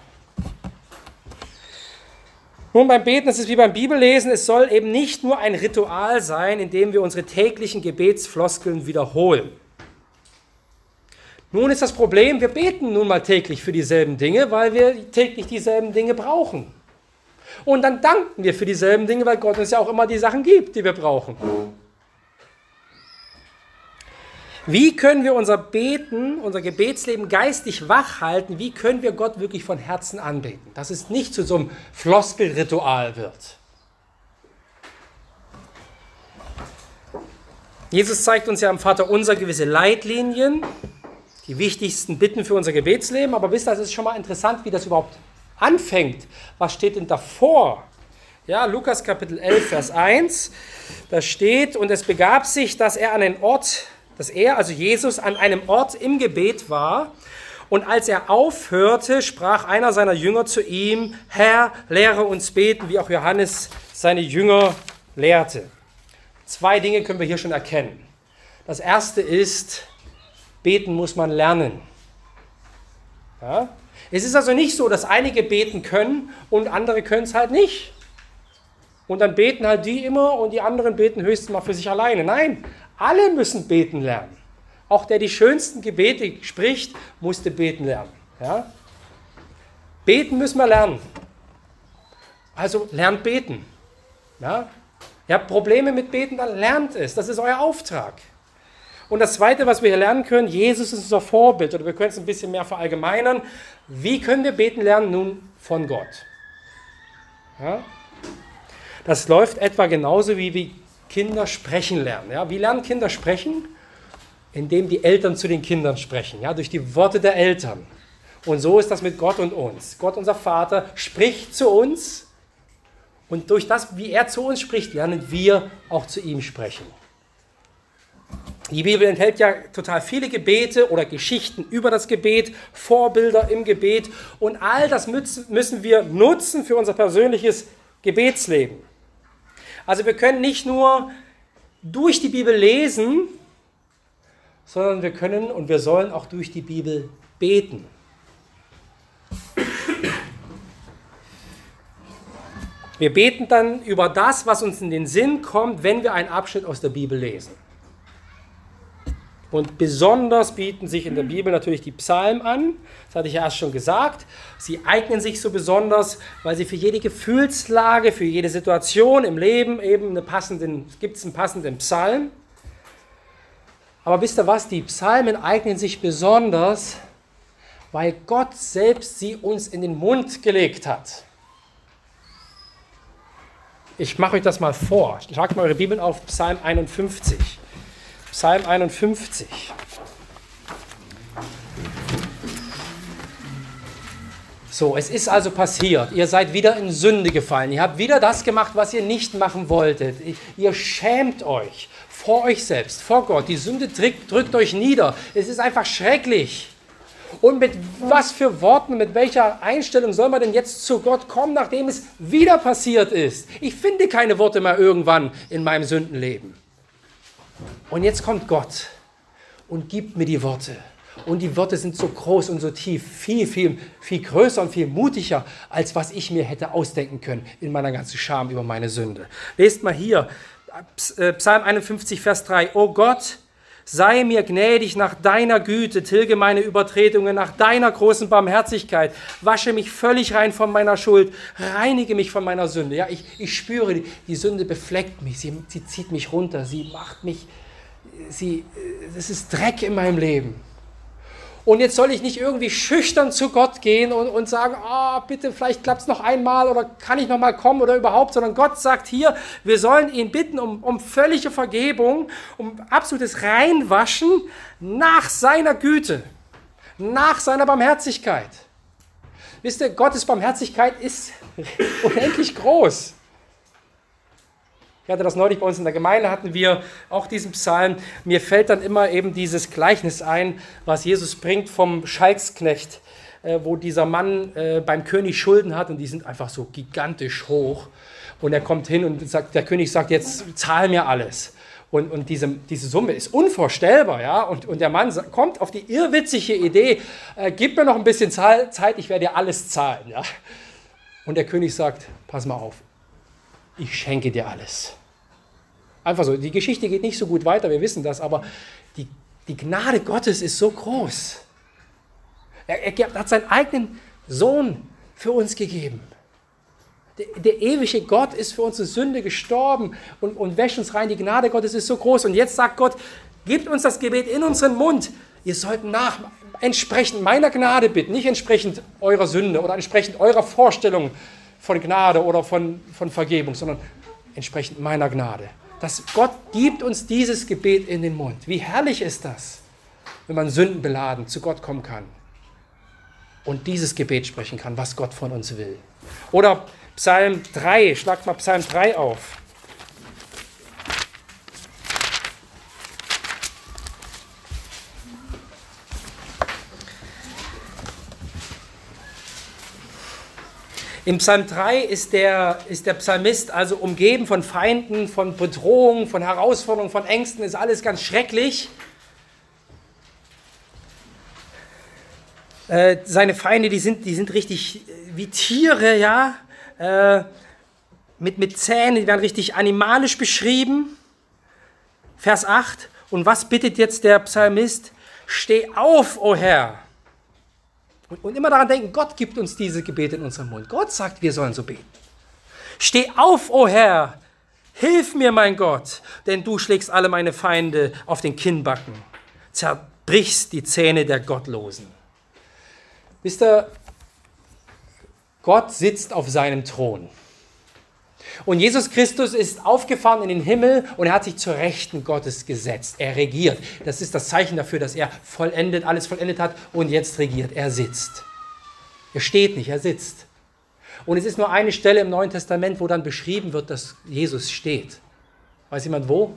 Speaker 1: Nun, beim Beten ist es wie beim Bibellesen, es soll eben nicht nur ein Ritual sein, in dem wir unsere täglichen Gebetsfloskeln wiederholen. Nun ist das Problem, wir beten nun mal täglich für dieselben Dinge, weil wir täglich dieselben Dinge brauchen. Und dann danken wir für dieselben Dinge, weil Gott uns ja auch immer die Sachen gibt, die wir brauchen. Wie können wir unser Beten, unser Gebetsleben geistig wach halten? Wie können wir Gott wirklich von Herzen anbeten? Dass es nicht zu so einem Floskelritual wird. Jesus zeigt uns ja im Vaterunser gewisse Leitlinien, die wichtigsten Bitten für unser Gebetsleben. Aber wisst ihr, es ist schon mal interessant, wie das überhaupt anfängt. Was steht denn davor? Ja, Lukas Kapitel elf, Vers eins, da steht, und es begab sich, dass er an einen Ort, dass er, also Jesus, an einem Ort im Gebet war, und als er aufhörte, sprach einer seiner Jünger zu ihm, Herr, lehre uns beten, wie auch Johannes seine Jünger lehrte. Zwei Dinge können wir hier schon erkennen. Das erste ist, beten muss man lernen. Ja? Es ist also nicht so, dass einige beten können und andere können es halt nicht. Und dann beten halt die immer und die anderen beten höchstens mal für sich alleine. Nein, alle müssen beten lernen. Auch der die schönsten Gebete spricht, musste beten lernen. Ja? Beten müssen wir lernen. Also lernt beten. Ja? Ihr habt Probleme mit Beten, dann lernt es. Das ist euer Auftrag. Und das Zweite, was wir hier lernen können, Jesus ist unser Vorbild. Oder wir können es ein bisschen mehr verallgemeinern. Wie können wir beten lernen? Nun, von Gott. Ja? Das läuft etwa genauso, wie wir Kinder sprechen lernen. Ja? Wie lernen Kinder sprechen? Indem die Eltern zu den Kindern sprechen, ja? Durch die Worte der Eltern. Und so ist das mit Gott und uns. Gott, unser Vater, spricht zu uns. Und durch das, wie er zu uns spricht, lernen wir auch zu ihm sprechen. Die Bibel enthält ja total viele Gebete oder Geschichten über das Gebet, Vorbilder im Gebet. Und all das müssen wir nutzen für unser persönliches Gebetsleben. Also wir können nicht nur durch die Bibel lesen, sondern wir können und wir sollen auch durch die Bibel beten. Wir beten dann über das, was uns in den Sinn kommt, wenn wir einen Abschnitt aus der Bibel lesen. Und besonders bieten sich in der Bibel natürlich die Psalmen an. Das hatte ich ja erst schon gesagt. Sie eignen sich so besonders, weil sie für jede Gefühlslage, für jede Situation im Leben eben eine passenden, gibt es einen passenden Psalm. Aber wisst ihr was? Die Psalmen eignen sich besonders, weil Gott selbst sie uns in den Mund gelegt hat. Ich mache euch das mal vor. Schlagt mal eure Bibeln auf, Psalm einundfünfzig. Psalm einundfünfzig. So, es ist also passiert. Ihr seid wieder in Sünde gefallen. Ihr habt wieder das gemacht, was ihr nicht machen wolltet. Ihr schämt euch vor euch selbst, vor Gott. Die Sünde drückt, drückt euch nieder. Es ist einfach schrecklich. Und mit was für Worten, mit welcher Einstellung soll man denn jetzt zu Gott kommen, nachdem es wieder passiert ist? Ich finde keine Worte mehr irgendwann in meinem Sündenleben. Und jetzt kommt Gott und gibt mir die Worte. Und die Worte sind so groß und so tief, viel, viel, viel größer und viel mutiger, als was ich mir hätte ausdenken können in meiner ganzen Scham über meine Sünde. Lest mal hier, Psalm einundfünfzig, Vers drei. O Gott, sei mir gnädig nach deiner Güte, tilge meine Übertretungen nach deiner großen Barmherzigkeit, wasche mich völlig rein von meiner Schuld, reinige mich von meiner Sünde. Ja, ich, ich spüre, die, die Sünde befleckt mich, sie, sie zieht mich runter, sie macht mich, sie, das ist Dreck in meinem Leben. Und jetzt soll ich nicht irgendwie schüchtern zu Gott gehen und, und sagen, oh, bitte, vielleicht klappt es noch einmal oder kann ich noch mal kommen oder überhaupt, sondern Gott sagt hier, wir sollen ihn bitten um, um völlige Vergebung, um absolutes Reinwaschen nach seiner Güte, nach seiner Barmherzigkeit. Wisst ihr, Gottes Barmherzigkeit ist unendlich groß. Ich hatte das neulich bei uns in der Gemeinde, hatten wir auch diesen Psalm. Mir fällt dann immer eben dieses Gleichnis ein, was Jesus bringt vom Schalksknecht, äh, wo dieser Mann äh, beim König Schulden hat und die sind einfach so gigantisch hoch. Und er kommt hin und sagt, der König sagt, jetzt zahl mir alles. Und, und diese, diese Summe ist unvorstellbar. Ja? Und, und der Mann kommt auf die irrwitzige Idee, äh, gib mir noch ein bisschen Zeit, ich werde dir alles zahlen. Ja? Und der König sagt, pass mal auf, ich schenke dir alles. Einfach so, die Geschichte geht nicht so gut weiter, wir wissen das, aber die, die Gnade Gottes ist so groß. Er, er hat seinen eigenen Sohn für uns gegeben. Der, der ewige Gott ist für unsere Sünde gestorben und, und wäscht uns rein. Die Gnade Gottes ist so groß. Und jetzt sagt Gott, gebt uns das Gebet in unseren Mund. Ihr sollt nach, entsprechend meiner Gnade bitten, nicht entsprechend eurer Sünde oder entsprechend eurer Vorstellung von Gnade oder von, von Vergebung, sondern entsprechend meiner Gnade. Dass Gott gibt uns dieses Gebet in den Mund. Wie herrlich ist das, wenn man sündenbeladen zu Gott kommen kann und dieses Gebet sprechen kann, was Gott von uns will. Oder Psalm drei, schlagt mal Psalm drei auf. Im Psalm drei ist der, ist der Psalmist also umgeben von Feinden, von Bedrohungen, von Herausforderungen, von Ängsten, ist alles ganz schrecklich. Äh, seine Feinde, die sind, die sind richtig wie Tiere, ja, äh, mit, mit Zähnen, die werden richtig animalisch beschrieben. Vers acht, und was bittet jetzt der Psalmist? Steh auf, o Herr! Und immer daran denken, Gott gibt uns diese Gebete in unserem Mund. Gott sagt, wir sollen so beten. Steh auf, o Herr, hilf mir, mein Gott, denn du schlägst alle meine Feinde auf den Kinnbacken, zerbrichst die Zähne der Gottlosen. Wisst ihr, Gott sitzt auf seinem Thron. Und Jesus Christus ist aufgefahren in den Himmel und er hat sich zur Rechten Gottes gesetzt. Er regiert. Das ist das Zeichen dafür, dass er vollendet, alles vollendet hat und jetzt regiert. Er sitzt. Er steht nicht, er sitzt. Und es ist nur eine Stelle im Neuen Testament, wo dann beschrieben wird, dass Jesus steht. Weiß jemand wo?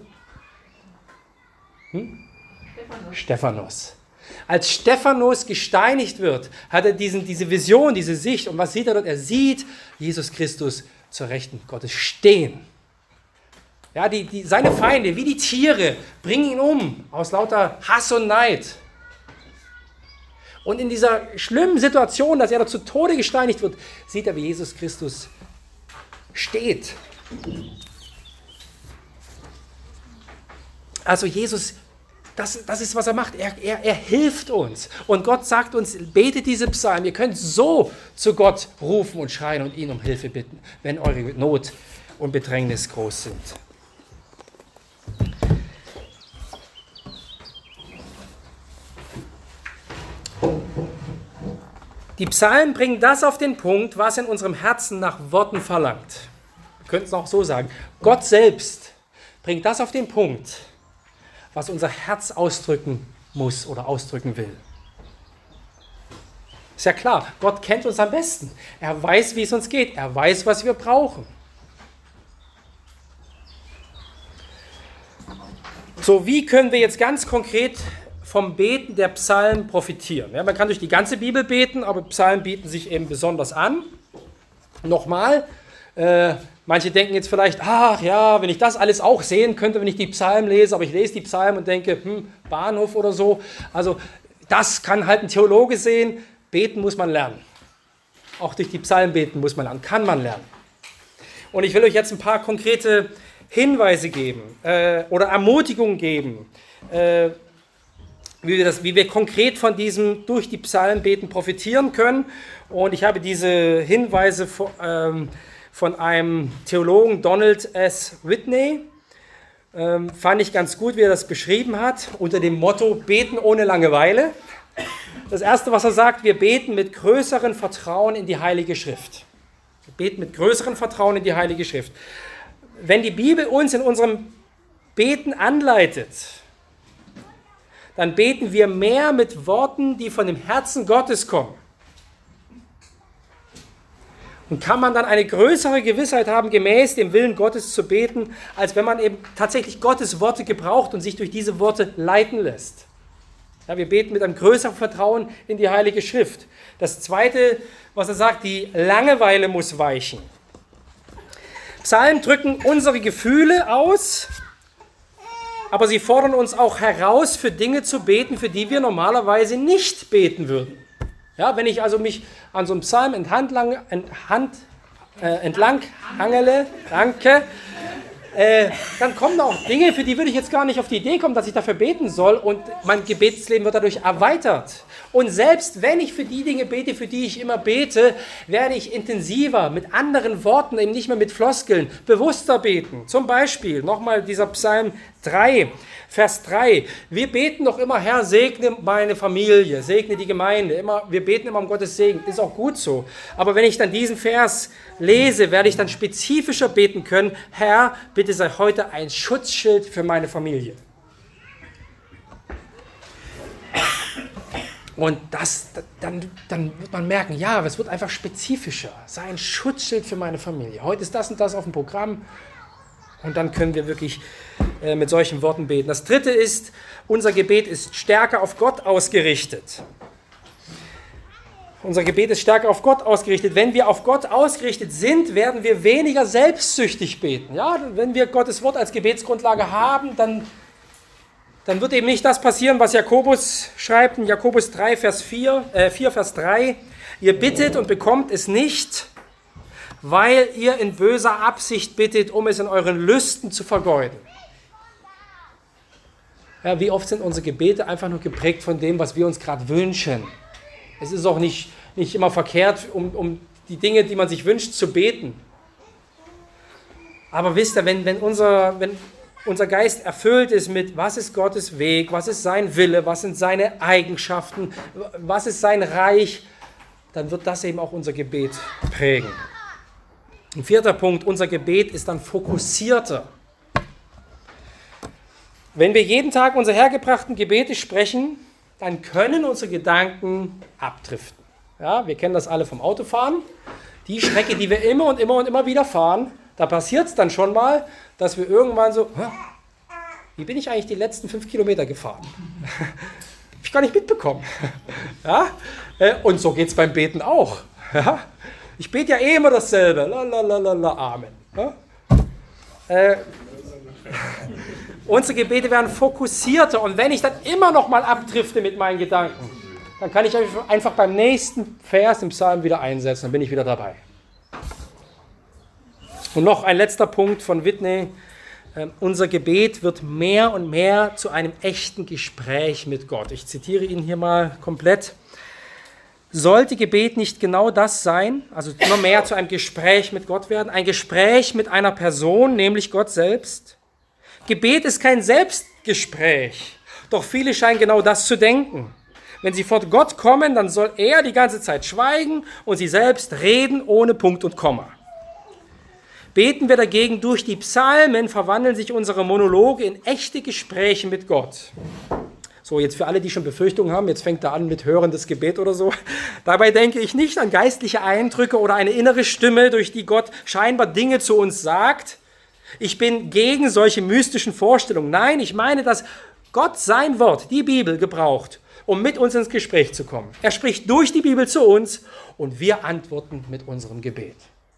Speaker 1: Hm? Stephanus. Stephanus. Als Stephanus gesteinigt wird, hat er diesen, diese Vision, diese Sicht. Und was sieht er dort? Er sieht Jesus Christus zur Rechten Gottes stehen. Ja, die, die, seine Feinde, wie die Tiere, bringen ihn um, aus lauter Hass und Neid. Und in dieser schlimmen Situation, dass er da zu Tode gesteinigt wird, sieht er, wie Jesus Christus steht. Also Jesus das, das ist, was er macht. Er, er, er hilft uns. Und Gott sagt uns, betet diese Psalmen. Ihr könnt so zu Gott rufen und schreien und ihn um Hilfe bitten, wenn eure Not und Bedrängnis groß sind. Die Psalmen bringen das auf den Punkt, was in unserem Herzen nach Worten verlangt. Wir könnten es auch so sagen. Gott selbst bringt das auf den Punkt, was unser Herz ausdrücken muss oder ausdrücken will. Ist ja klar, Gott kennt uns am besten. Er weiß, wie es uns geht. Er weiß, was wir brauchen. So, wie können wir jetzt ganz konkret vom Beten der Psalmen profitieren? Ja, man kann durch die ganze Bibel beten, aber Psalmen bieten sich eben besonders an. Nochmal, äh, manche denken jetzt vielleicht, ach ja, wenn ich das alles auch sehen könnte, wenn ich die Psalmen lese, aber ich lese die Psalmen und denke, hm, Bahnhof oder so. Also das kann halt ein Theologe sehen. Beten muss man lernen. Auch durch die Psalmen beten muss man lernen, kann man lernen. Und ich will euch jetzt ein paar konkrete Hinweise geben äh, oder Ermutigungen geben, äh, wie wir, das, wie wir konkret von diesem durch die Psalmenbeten profitieren können. Und ich habe diese Hinweise von, ähm, von einem Theologen, Donald S. Whitney, ähm, fand ich ganz gut, wie er das beschrieben hat, unter dem Motto Beten ohne Langeweile. Das Erste, was er sagt, wir beten mit größerem Vertrauen in die Heilige Schrift. Wir beten mit größerem Vertrauen in die Heilige Schrift. Wenn die Bibel uns in unserem Beten anleitet, dann beten wir mehr mit Worten, die von dem Herzen Gottes kommen. Und kann man dann eine größere Gewissheit haben, gemäß dem Willen Gottes zu beten, als wenn man eben tatsächlich Gottes Worte gebraucht und sich durch diese Worte leiten lässt. Ja, wir beten mit einem größeren Vertrauen in die Heilige Schrift. Das Zweite, was er sagt, die Langeweile muss weichen. Psalmen drücken unsere Gefühle aus, aber sie fordern uns auch heraus, für Dinge zu beten, für die wir normalerweise nicht beten würden. Ja, wenn ich also mich an so einem Psalm entlang, enthand, äh, entlang hangele, danke, äh, dann kommen da auch Dinge, für die würde ich jetzt gar nicht auf die Idee kommen, dass ich dafür beten soll, und mein Gebetsleben wird dadurch erweitert. Und selbst wenn ich für die Dinge bete, für die ich immer bete, werde ich intensiver, mit anderen Worten, eben nicht mehr mit Floskeln, bewusster beten. Zum Beispiel, nochmal dieser Psalm drei, Vers drei. Wir beten doch immer, Herr, segne meine Familie, segne die Gemeinde. Immer, wir beten immer um Gottes Segen, ist auch gut so. Aber wenn ich dann diesen Vers lese, werde ich dann spezifischer beten können, Herr, bitte sei heute ein Schutzschild für meine Familie. Und das, dann, dann wird man merken, ja, es wird einfach spezifischer. Sei ein Schutzschild für meine Familie. Heute ist das und das auf dem Programm. Und dann können wir wirklich äh, mit solchen Worten beten. Das Dritte ist, unser Gebet ist stärker auf Gott ausgerichtet. Unser Gebet ist stärker auf Gott ausgerichtet. Wenn wir auf Gott ausgerichtet sind, werden wir weniger selbstsüchtig beten. Ja, wenn wir Gottes Wort als Gebetsgrundlage haben, dann Dann wird eben nicht das passieren, was Jakobus schreibt in Jakobus drei, Vers vier, äh vier, Vers drei. Ihr bittet und bekommt es nicht, weil ihr in böser Absicht bittet, um es in euren Lüsten zu vergeuden. Ja, wie oft sind unsere Gebete einfach nur geprägt von dem, was wir uns gerade wünschen. Es ist auch nicht, nicht immer verkehrt, um, um die Dinge, die man sich wünscht, zu beten. Aber wisst ihr, wenn, wenn unser... Wenn, unser Geist erfüllt ist mit, was ist Gottes Weg, was ist sein Wille, was sind seine Eigenschaften, was ist sein Reich, dann wird das eben auch unser Gebet prägen. Ein vierter Punkt, unser Gebet ist dann fokussierter. Wenn wir jeden Tag unsere hergebrachten Gebete sprechen, dann können unsere Gedanken abdriften. Ja, wir kennen das alle vom Autofahren. Die Strecke, die wir immer und immer und immer wieder fahren, da passiert es dann schon mal, dass wir irgendwann so, wie bin ich eigentlich die letzten fünf Kilometer gefahren? Hab ich gar nicht mitbekommen. Ja? Und so geht es beim Beten auch. Ja? Ich bete ja eh immer dasselbe. Lalalala, Amen. Ja? Äh, unsere Gebete werden fokussierter, und wenn ich dann immer noch mal abdrifte mit meinen Gedanken, dann kann ich einfach beim nächsten Vers im Psalm wieder einsetzen, dann bin ich wieder dabei. Und noch ein letzter Punkt von Whitney. äh, unser Gebet wird mehr und mehr zu einem echten Gespräch mit Gott. Ich zitiere ihn hier mal komplett. Sollte Gebet nicht genau das sein, also immer mehr zu einem Gespräch mit Gott werden, ein Gespräch mit einer Person, nämlich Gott selbst? Gebet ist kein Selbstgespräch, doch viele scheinen genau das zu denken. Wenn sie vor Gott kommen, dann soll er die ganze Zeit schweigen und sie selbst reden ohne Punkt und Komma. Beten wir dagegen durch die Psalmen, verwandeln sich unsere Monologe in echte Gespräche mit Gott. So, jetzt für alle, die schon Befürchtungen haben, jetzt fängt er an mit hörendes Gebet oder so. Dabei denke ich nicht an geistliche Eindrücke oder eine innere Stimme, durch die Gott scheinbar Dinge zu uns sagt. Ich bin gegen solche mystischen Vorstellungen. Nein, ich meine, dass Gott sein Wort, die Bibel, gebraucht, um mit uns ins Gespräch zu kommen. Er spricht durch die Bibel zu uns und wir antworten mit unserem Gebet.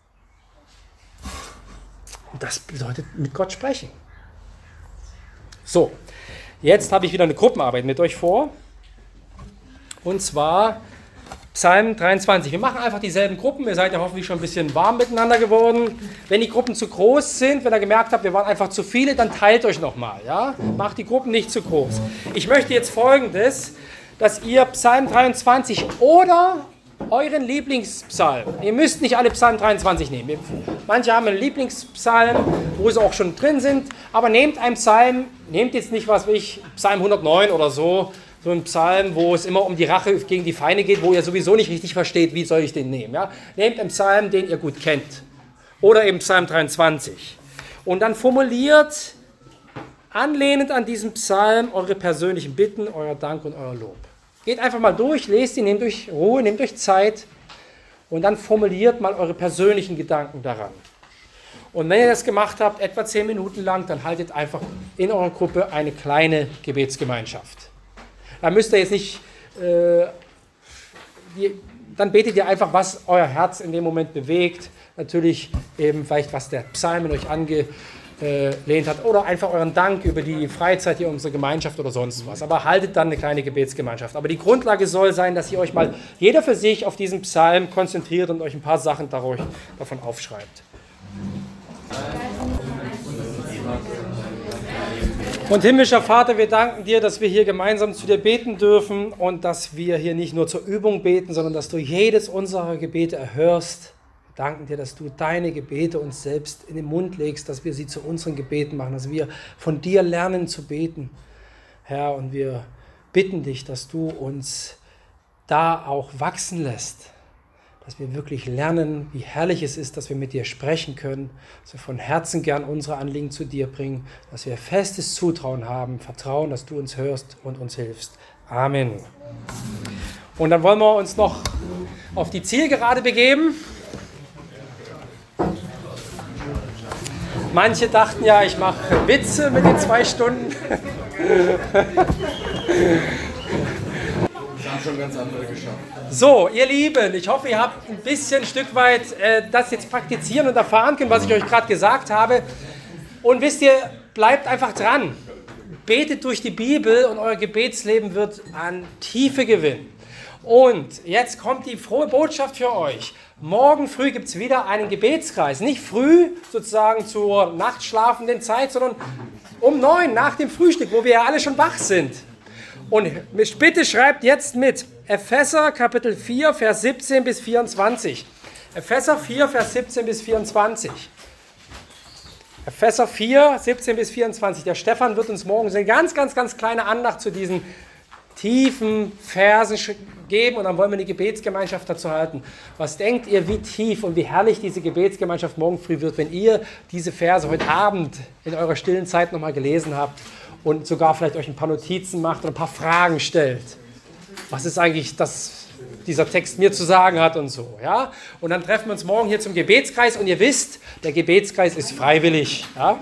Speaker 1: Und das bedeutet mit Gott sprechen. So, jetzt habe ich wieder eine Gruppenarbeit mit euch vor. Und zwar Psalm dreiundzwanzig. Wir machen einfach dieselben Gruppen. Ihr seid ja hoffentlich schon ein bisschen warm miteinander geworden. Wenn die Gruppen zu groß sind, wenn ihr gemerkt habt, wir waren einfach zu viele, dann teilt euch nochmal. Ja? Macht die Gruppen nicht zu groß. Ich möchte jetzt Folgendes, dass ihr Psalm dreiundzwanzig oder euren Lieblingspsalm, ihr müsst nicht alle Psalm dreiundzwanzig nehmen. Manche haben einen Lieblingspsalm, wo sie auch schon drin sind, aber nehmt einen Psalm, nehmt jetzt nicht, was weiß ich, Psalm hundertneun oder so, so ein Psalm, wo es immer um die Rache gegen die Feinde geht, wo ihr sowieso nicht richtig versteht, wie soll ich den nehmen. Ja? Nehmt einen Psalm, den ihr gut kennt. Oder eben Psalm dreiundzwanzig. Und dann formuliert, anlehnend an diesen Psalm, eure persönlichen Bitten, euer Dank und euer Lob. Geht einfach mal durch, lest ihn, nehmt euch Ruhe, nehmt euch Zeit und dann formuliert mal eure persönlichen Gedanken daran. Und wenn ihr das gemacht habt, etwa zehn Minuten lang, dann haltet einfach in eurer Gruppe eine kleine Gebetsgemeinschaft. Da müsst ihr jetzt nicht, äh, die, dann betet ihr einfach, was euer Herz in dem Moment bewegt. Natürlich eben vielleicht, was der Psalm in euch angelehnt hat oder einfach euren Dank über die Freizeit hier unserer Gemeinschaft oder sonst was. Aber haltet dann eine kleine Gebetsgemeinschaft. Aber die Grundlage soll sein, dass ihr euch mal jeder für sich auf diesen Psalm konzentriert und euch ein paar Sachen dadurch, davon aufschreibt. Und himmlischer Vater, wir danken dir, dass wir hier gemeinsam zu dir beten dürfen und dass wir hier nicht nur zur Übung beten, sondern dass du jedes unserer Gebete erhörst. Wir danken dir, dass du deine Gebete uns selbst in den Mund legst, dass wir sie zu unseren Gebeten machen, dass wir von dir lernen zu beten, Herr. Und wir bitten dich, dass du uns da auch wachsen lässt, dass wir wirklich lernen, wie herrlich es ist, dass wir mit dir sprechen können, dass wir von Herzen gern unsere Anliegen zu dir bringen, dass wir festes Zutrauen haben, Vertrauen, dass du uns hörst und uns hilfst. Amen. Und dann wollen wir uns noch auf die Zielgerade begeben. Manche dachten ja, ich mache Witze mit den zwei Stunden.
Speaker 2: Das haben schon ganz andere geschafft.
Speaker 1: So, ihr Lieben, ich hoffe, ihr habt ein bisschen, ein Stück weit äh, das jetzt praktizieren und erfahren können, was ich euch gerade gesagt habe. Und wisst ihr, bleibt einfach dran. Betet durch die Bibel und euer Gebetsleben wird an Tiefe gewinnen. Und jetzt kommt die frohe Botschaft für euch. Morgen früh gibt es wieder einen Gebetskreis. Nicht früh, sozusagen zur nachtschlafenden Zeit, sondern um neun nach dem Frühstück, wo wir ja alle schon wach sind. Und bitte schreibt jetzt mit. Epheser Kapitel vier, Vers siebzehn bis vierundzwanzig. Epheser vier, Vers siebzehn bis vierundzwanzig. Epheser vier, siebzehn bis vierundzwanzig. Der Stefan wird uns morgen eine ganz, ganz, ganz kleine Andacht zu diesen tiefen Versen geben und dann wollen wir eine Gebetsgemeinschaft dazu halten. Was denkt ihr, wie tief und wie herrlich diese Gebetsgemeinschaft morgen früh wird, wenn ihr diese Verse heute Abend in eurer stillen Zeit nochmal gelesen habt und sogar vielleicht euch ein paar Notizen macht und ein paar Fragen stellt. Was ist eigentlich das, dieser Text mir zu sagen hat und so. Ja? Und dann treffen wir uns morgen hier zum Gebetskreis und ihr wisst, der Gebetskreis ist freiwillig. Ja?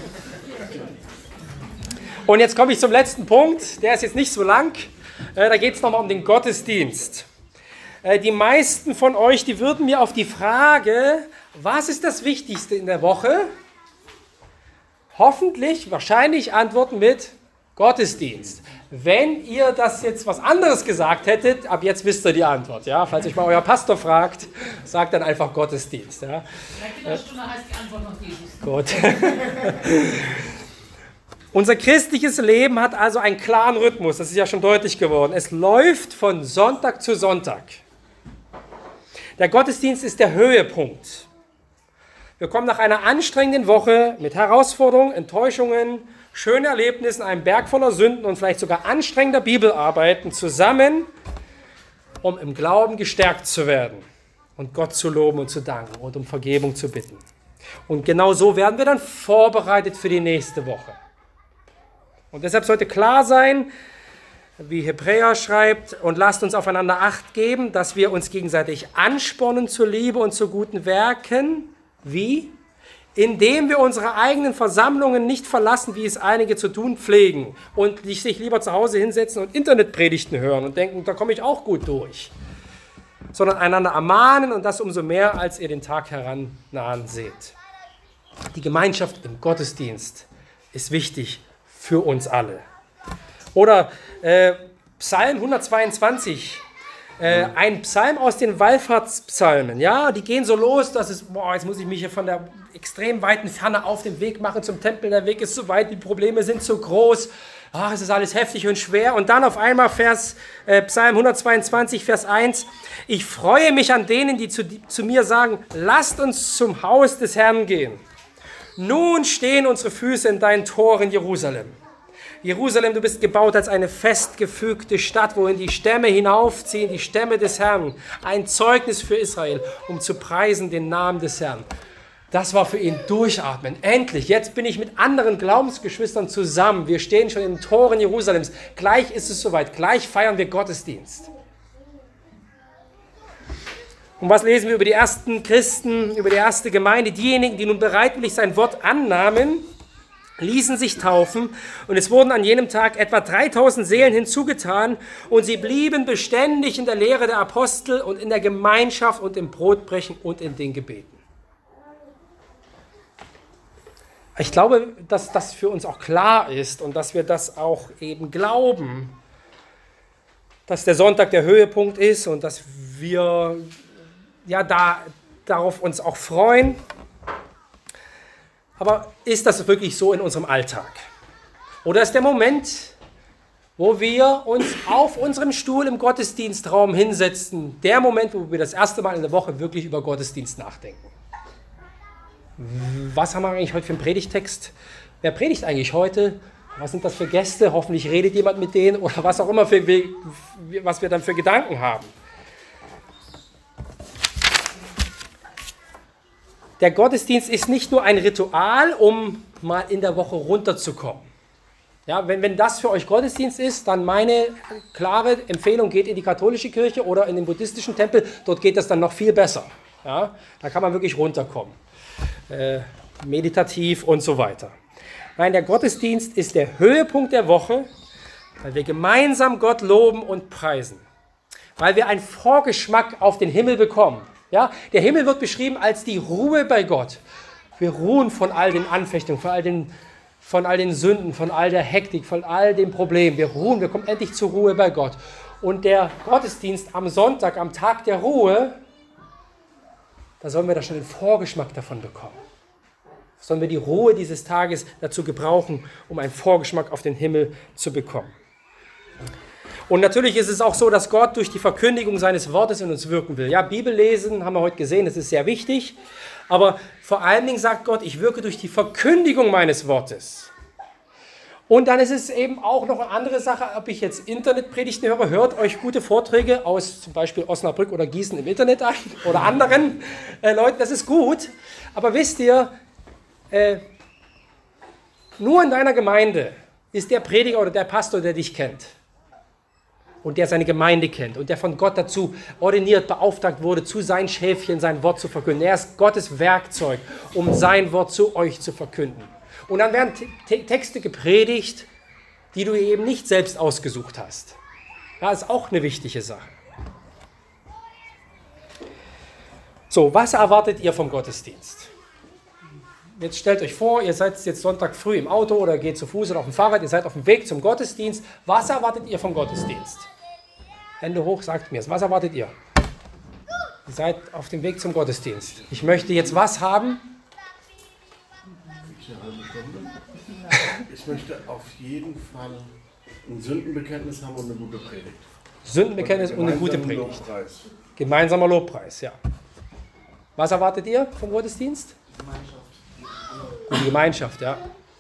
Speaker 1: Und jetzt komme ich zum letzten Punkt, der ist jetzt nicht so lang, äh, da geht es nochmal um den Gottesdienst. Äh, die meisten von euch, die würden mir auf die Frage, was ist das Wichtigste in der Woche, hoffentlich, wahrscheinlich antworten mit Gottesdienst. Wenn ihr das jetzt was anderes gesagt hättet, ab jetzt wisst ihr die Antwort. Ja? Falls euch mal euer Pastor fragt, sagt dann einfach Gottesdienst. Ja?
Speaker 2: In der Kinderstunde heißt die Antwort noch Jesus.
Speaker 1: Gut. Unser christliches Leben hat also einen klaren Rhythmus, das ist ja schon deutlich geworden. Es läuft von Sonntag zu Sonntag. Der Gottesdienst ist der Höhepunkt. Wir kommen nach einer anstrengenden Woche mit Herausforderungen, Enttäuschungen, schönen Erlebnissen, einem Berg voller Sünden und vielleicht sogar anstrengender Bibelarbeiten zusammen, um im Glauben gestärkt zu werden und Gott zu loben und zu danken und um Vergebung zu bitten. Und genau so werden wir dann vorbereitet für die nächste Woche. Und deshalb sollte klar sein, wie Hebräer schreibt, und lasst uns aufeinander Acht geben, dass wir uns gegenseitig anspornen zur Liebe und zu guten Werken. Wie? Indem wir unsere eigenen Versammlungen nicht verlassen, wie es einige zu tun pflegen und sich lieber zu Hause hinsetzen und Internetpredigten hören und denken, da komme ich auch gut durch. Sondern einander ermahnen und das umso mehr, als ihr den Tag herannahen seht. Die Gemeinschaft im Gottesdienst ist wichtig für uns alle. Oder äh, Psalm hundertzweiundzwanzig, äh, ein Psalm aus den Wallfahrtspsalmen. Ja, die gehen so los, dass es, boah, jetzt muss ich mich hier von der extrem weiten Ferne auf den Weg machen zum Tempel. Der Weg ist zu weit, die Probleme sind zu groß. Ach, es ist alles heftig und schwer. Und dann auf einmal Vers, äh, Psalm hundertzweiundzwanzig, Vers eins. Ich freue mich an denen, die zu, die zu mir sagen, lasst uns zum Haus des Herrn gehen. Nun stehen unsere Füße in deinen Toren, Jerusalem. Jerusalem, du bist gebaut als eine festgefügte Stadt, wohin die Stämme hinaufziehen, die Stämme des Herrn. Ein Zeugnis für Israel, um zu preisen den Namen des Herrn. Das war für ihn Durchatmen. Endlich, jetzt bin ich mit anderen Glaubensgeschwistern zusammen. Wir stehen schon in den Toren Jerusalems. Gleich ist es soweit, gleich feiern wir Gottesdienst. Und was lesen wir über die ersten Christen, über die erste Gemeinde? Diejenigen, die nun bereitwillig sein Wort annahmen, ließen sich taufen und es wurden an jenem Tag etwa dreitausend Seelen hinzugetan und sie blieben beständig in der Lehre der Apostel und in der Gemeinschaft und im Brotbrechen und in den Gebeten. Ich glaube, dass das für uns auch klar ist und dass wir das auch eben glauben, dass der Sonntag der Höhepunkt ist und dass wir ja, da, darauf uns auch freuen. Aber ist das wirklich so in unserem Alltag? Oder ist der Moment, wo wir uns auf unserem Stuhl im Gottesdienstraum hinsetzen, der Moment, wo wir das erste Mal in der Woche wirklich über Gottesdienst nachdenken? Was haben wir eigentlich heute für einen Predigtext? Wer predigt eigentlich heute? Was sind das für Gäste? Hoffentlich redet jemand mit denen oder was auch immer, für, was wir dann für Gedanken haben. Der Gottesdienst ist nicht nur ein Ritual, um mal in der Woche runterzukommen. Ja, wenn, wenn das für euch Gottesdienst ist, dann meine klare Empfehlung, geht in die katholische Kirche oder in den buddhistischen Tempel, dort geht das dann noch viel besser. Ja, da kann man wirklich runterkommen, äh, meditativ und so weiter. Nein, der Gottesdienst ist der Höhepunkt der Woche, weil wir gemeinsam Gott loben und preisen, weil wir einen Vorgeschmack auf den Himmel bekommen. Ja, der Himmel wird beschrieben als die Ruhe bei Gott. Wir ruhen von all den Anfechtungen, von all den, von all den Sünden, von all der Hektik, von all den Problemen. Wir ruhen, wir kommen endlich zur Ruhe bei Gott. Und der Gottesdienst am Sonntag, am Tag der Ruhe, da sollen wir da schon den Vorgeschmack davon bekommen. Sollen wir die Ruhe dieses Tages dazu gebrauchen, um einen Vorgeschmack auf den Himmel zu bekommen. Und natürlich ist es auch so, dass Gott durch die Verkündigung seines Wortes in uns wirken will. Ja, Bibellesen haben wir heute gesehen, das ist sehr wichtig. Aber vor allen Dingen sagt Gott, ich wirke durch die Verkündigung meines Wortes. Und dann ist es eben auch noch eine andere Sache, ob ich jetzt Internetpredigten höre, hört euch gute Vorträge aus zum Beispiel Osnabrück oder Gießen im Internet an oder anderen äh, Leuten, das ist gut. Aber wisst ihr, äh, nur in deiner Gemeinde ist der Prediger oder der Pastor, der dich kennt. Und der seine Gemeinde kennt und der von Gott dazu ordiniert, beauftragt wurde, zu seinen Schäfchen sein Wort zu verkünden. Er ist Gottes Werkzeug, um sein Wort zu euch zu verkünden. Und dann werden Te- Texte gepredigt, die du eben nicht selbst ausgesucht hast. Das ist auch eine wichtige Sache. So, was erwartet ihr vom Gottesdienst? Jetzt stellt euch vor, ihr seid jetzt Sonntag früh im Auto oder geht zu Fuß oder auf dem Fahrrad, ihr seid auf dem Weg zum Gottesdienst. Was erwartet ihr vom Gottesdienst? Hände hoch, sagt mir es. Was erwartet ihr? Ihr seid auf dem Weg zum Gottesdienst. Ich möchte jetzt was haben?
Speaker 3: Ich möchte auf jeden Fall ein Sündenbekenntnis haben und eine gute Predigt.
Speaker 1: Sündenbekenntnis und, und eine gute Predigt. Lobpreis. Gemeinsamer Lobpreis, ja. Was erwartet ihr vom Gottesdienst? Gemeinschaft. Gute Gemeinschaft, ja.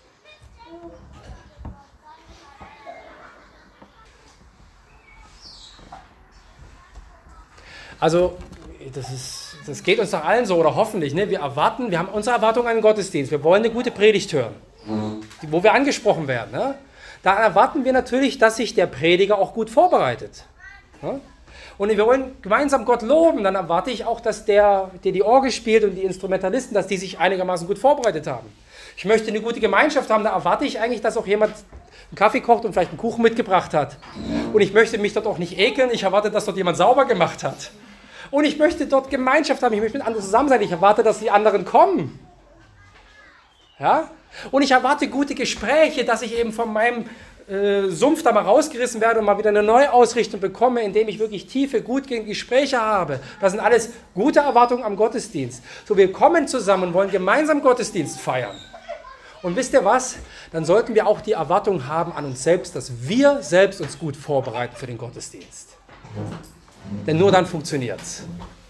Speaker 1: Also, das, ist, das geht uns doch allen so, oder hoffentlich. Ne? Wir erwarten, wir haben unsere Erwartung an den Gottesdienst. Wir wollen eine gute Predigt hören, die, wo wir angesprochen werden. Ne? Da erwarten wir natürlich, dass sich der Prediger auch gut vorbereitet. Ne? Und wir wollen gemeinsam Gott loben, dann erwarte ich auch, dass der, der die Orgel spielt und die Instrumentalisten, dass die sich einigermaßen gut vorbereitet haben. Ich möchte eine gute Gemeinschaft haben, da erwarte ich eigentlich, dass auch jemand einen Kaffee kocht und vielleicht einen Kuchen mitgebracht hat. Und ich möchte mich dort auch nicht ekeln, ich erwarte, dass dort jemand sauber gemacht hat. Und ich möchte dort Gemeinschaft haben, ich möchte mit anderen zusammen sein, ich erwarte, dass die anderen kommen. Ja? Und ich erwarte gute Gespräche, dass ich eben von meinem äh, Sumpf da mal rausgerissen werde und mal wieder eine Neuausrichtung bekomme, indem ich wirklich tiefe, gute Gespräche habe. Das sind alles gute Erwartungen am Gottesdienst. So, wir kommen zusammen und wollen gemeinsam Gottesdienst feiern. Und wisst ihr was? Dann sollten wir auch die Erwartung haben an uns selbst, dass wir selbst uns gut vorbereiten für den Gottesdienst. Denn nur dann funktioniert es.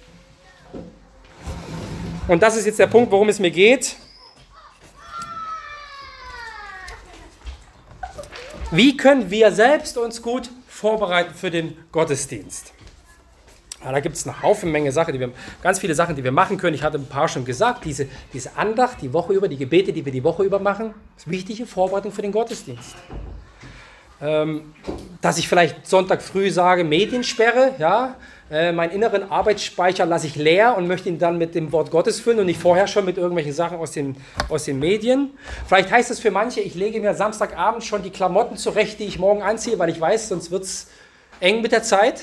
Speaker 1: Und das ist jetzt der Punkt, worum es mir geht. Wie können wir selbst uns gut vorbereiten für den Gottesdienst? Ja, da gibt es eine Haufen Menge Sachen, die wir, ganz viele Sachen, die wir machen können. Ich hatte ein paar schon gesagt. Diese, diese Andacht, die Woche über, die Gebete, die wir die Woche über machen, ist wichtige Vorbereitung für den Gottesdienst. Ähm, dass ich vielleicht Sonntag früh sage, Mediensperre, ja, äh, meinen inneren Arbeitsspeicher lasse ich leer und möchte ihn dann mit dem Wort Gottes füllen und nicht vorher schon mit irgendwelchen Sachen aus den, aus den Medien. Vielleicht heißt es für manche, ich lege mir Samstagabend schon die Klamotten zurecht, die ich morgen anziehe, weil ich weiß, sonst wird es eng mit der Zeit.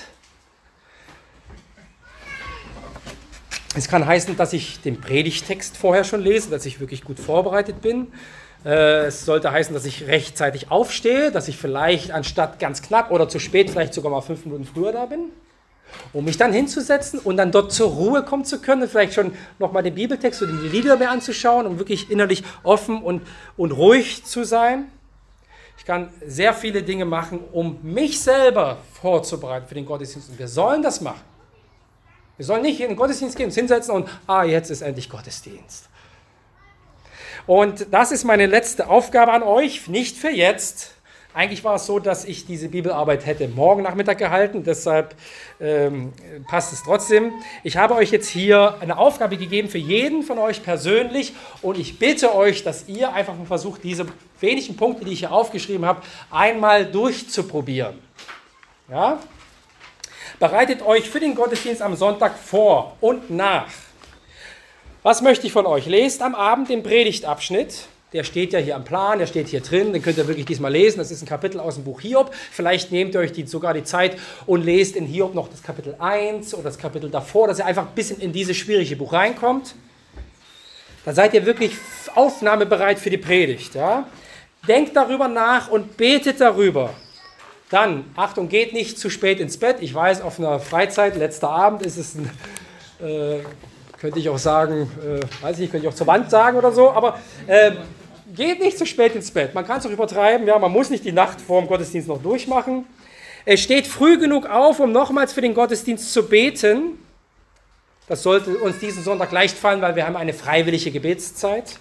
Speaker 1: Es kann heißen, dass ich den Predigtext vorher schon lese, dass ich wirklich gut vorbereitet bin. Es sollte heißen, dass ich rechtzeitig aufstehe, dass ich vielleicht anstatt ganz knapp oder zu spät vielleicht sogar mal fünf Minuten früher da bin, um mich dann hinzusetzen und dann dort zur Ruhe kommen zu können, vielleicht schon nochmal den Bibeltext oder die Lieder mir anzuschauen, um wirklich innerlich offen und, und ruhig zu sein. Ich kann sehr viele Dinge machen, um mich selber vorzubereiten für den Gottesdienst. Und wir sollen das machen. Wir sollen nicht in den Gottesdienst gehen, uns hinsetzen und, ah, jetzt ist endlich Gottesdienst. Und das ist meine letzte Aufgabe an euch, nicht für jetzt. Eigentlich war es so, dass ich diese Bibelarbeit hätte morgen Nachmittag gehalten, deshalb ähm, passt es trotzdem. Ich habe euch jetzt hier eine Aufgabe gegeben für jeden von euch persönlich und ich bitte euch, dass ihr einfach mal versucht, diese wenigen Punkte, die ich hier aufgeschrieben habe, einmal durchzuprobieren. Ja? Bereitet euch für den Gottesdienst am Sonntag vor und nach. Was möchte ich von euch? Lest am Abend den Predigtabschnitt. Der steht ja hier am Plan, der steht hier drin. Den könnt ihr wirklich diesmal lesen. Das ist ein Kapitel aus dem Buch Hiob. Vielleicht nehmt ihr euch die, sogar die Zeit und lest in Hiob noch das Kapitel eins oder das Kapitel davor, dass ihr einfach ein bisschen in dieses schwierige Buch reinkommt. Dann seid ihr wirklich aufnahmebereit für die Predigt. Ja? Denkt darüber nach und betet darüber. Dann, Achtung, geht nicht zu spät ins Bett. Ich weiß, auf einer Freizeit, letzter Abend, ist es ein... Äh, könnte ich auch sagen, äh, weiß ich nicht, könnte ich auch zur Wand sagen oder so, aber äh, geht nicht zu spät ins Bett. Man kann es auch übertreiben, ja, man muss nicht die Nacht vor dem Gottesdienst noch durchmachen. Es steht früh genug auf, um nochmals für den Gottesdienst zu beten. Das sollte uns diesen Sonntag leicht fallen, weil wir haben eine freiwillige Gebetszeit.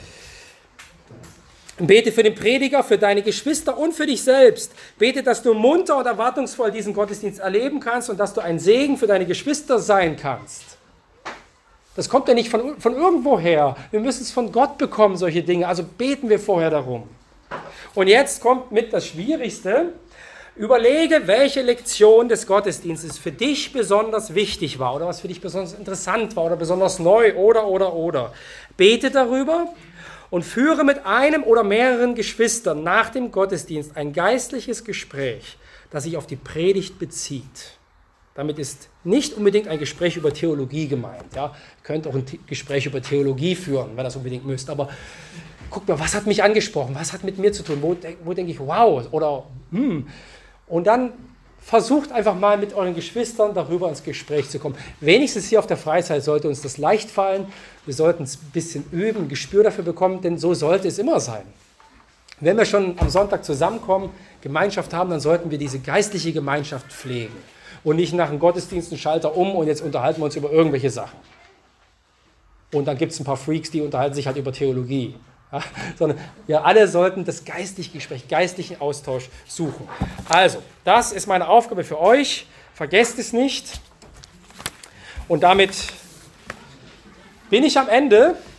Speaker 1: Bete für den Prediger, für deine Geschwister und für dich selbst. Bete, dass du munter und erwartungsvoll diesen Gottesdienst erleben kannst und dass du ein Segen für deine Geschwister sein kannst. Das kommt ja nicht von, von irgendwo her. Wir müssen es von Gott bekommen, solche Dinge. Also beten wir vorher darum. Und jetzt kommt mit das Schwierigste. Überlege, welche Lektion des Gottesdienstes für dich besonders wichtig war oder was für dich besonders interessant war oder besonders neu oder, oder, oder. Bete darüber und führe mit einem oder mehreren Geschwistern nach dem Gottesdienst ein geistliches Gespräch, das sich auf die Predigt bezieht. Damit ist nicht unbedingt ein Gespräch über Theologie gemeint. Ja? Ihr könnt auch ein Gespräch über Theologie führen, wenn ihr das unbedingt müsst. Aber guckt mal, was hat mich angesprochen? Was hat mit mir zu tun? Wo, wo denke ich, wow? Oder, hm. Und dann versucht einfach mal mit euren Geschwistern darüber ins Gespräch zu kommen. Wenigstens hier auf der Freizeit sollte uns das leicht fallen. Wir sollten es ein bisschen üben, ein Gespür dafür bekommen, denn so sollte es immer sein. Wenn wir schon am Sonntag zusammenkommen, Gemeinschaft haben, dann sollten wir diese geistliche Gemeinschaft pflegen. Und nicht nach dem Gottesdienst einen Schalter um und jetzt unterhalten wir uns über irgendwelche Sachen. Und dann gibt es ein paar Freaks, die unterhalten sich halt über Theologie. Ja, sondern wir alle sollten das geistliche Gespräch, geistlichen Austausch suchen. Also, das ist meine Aufgabe für euch. Vergesst es nicht. Und damit bin ich am Ende.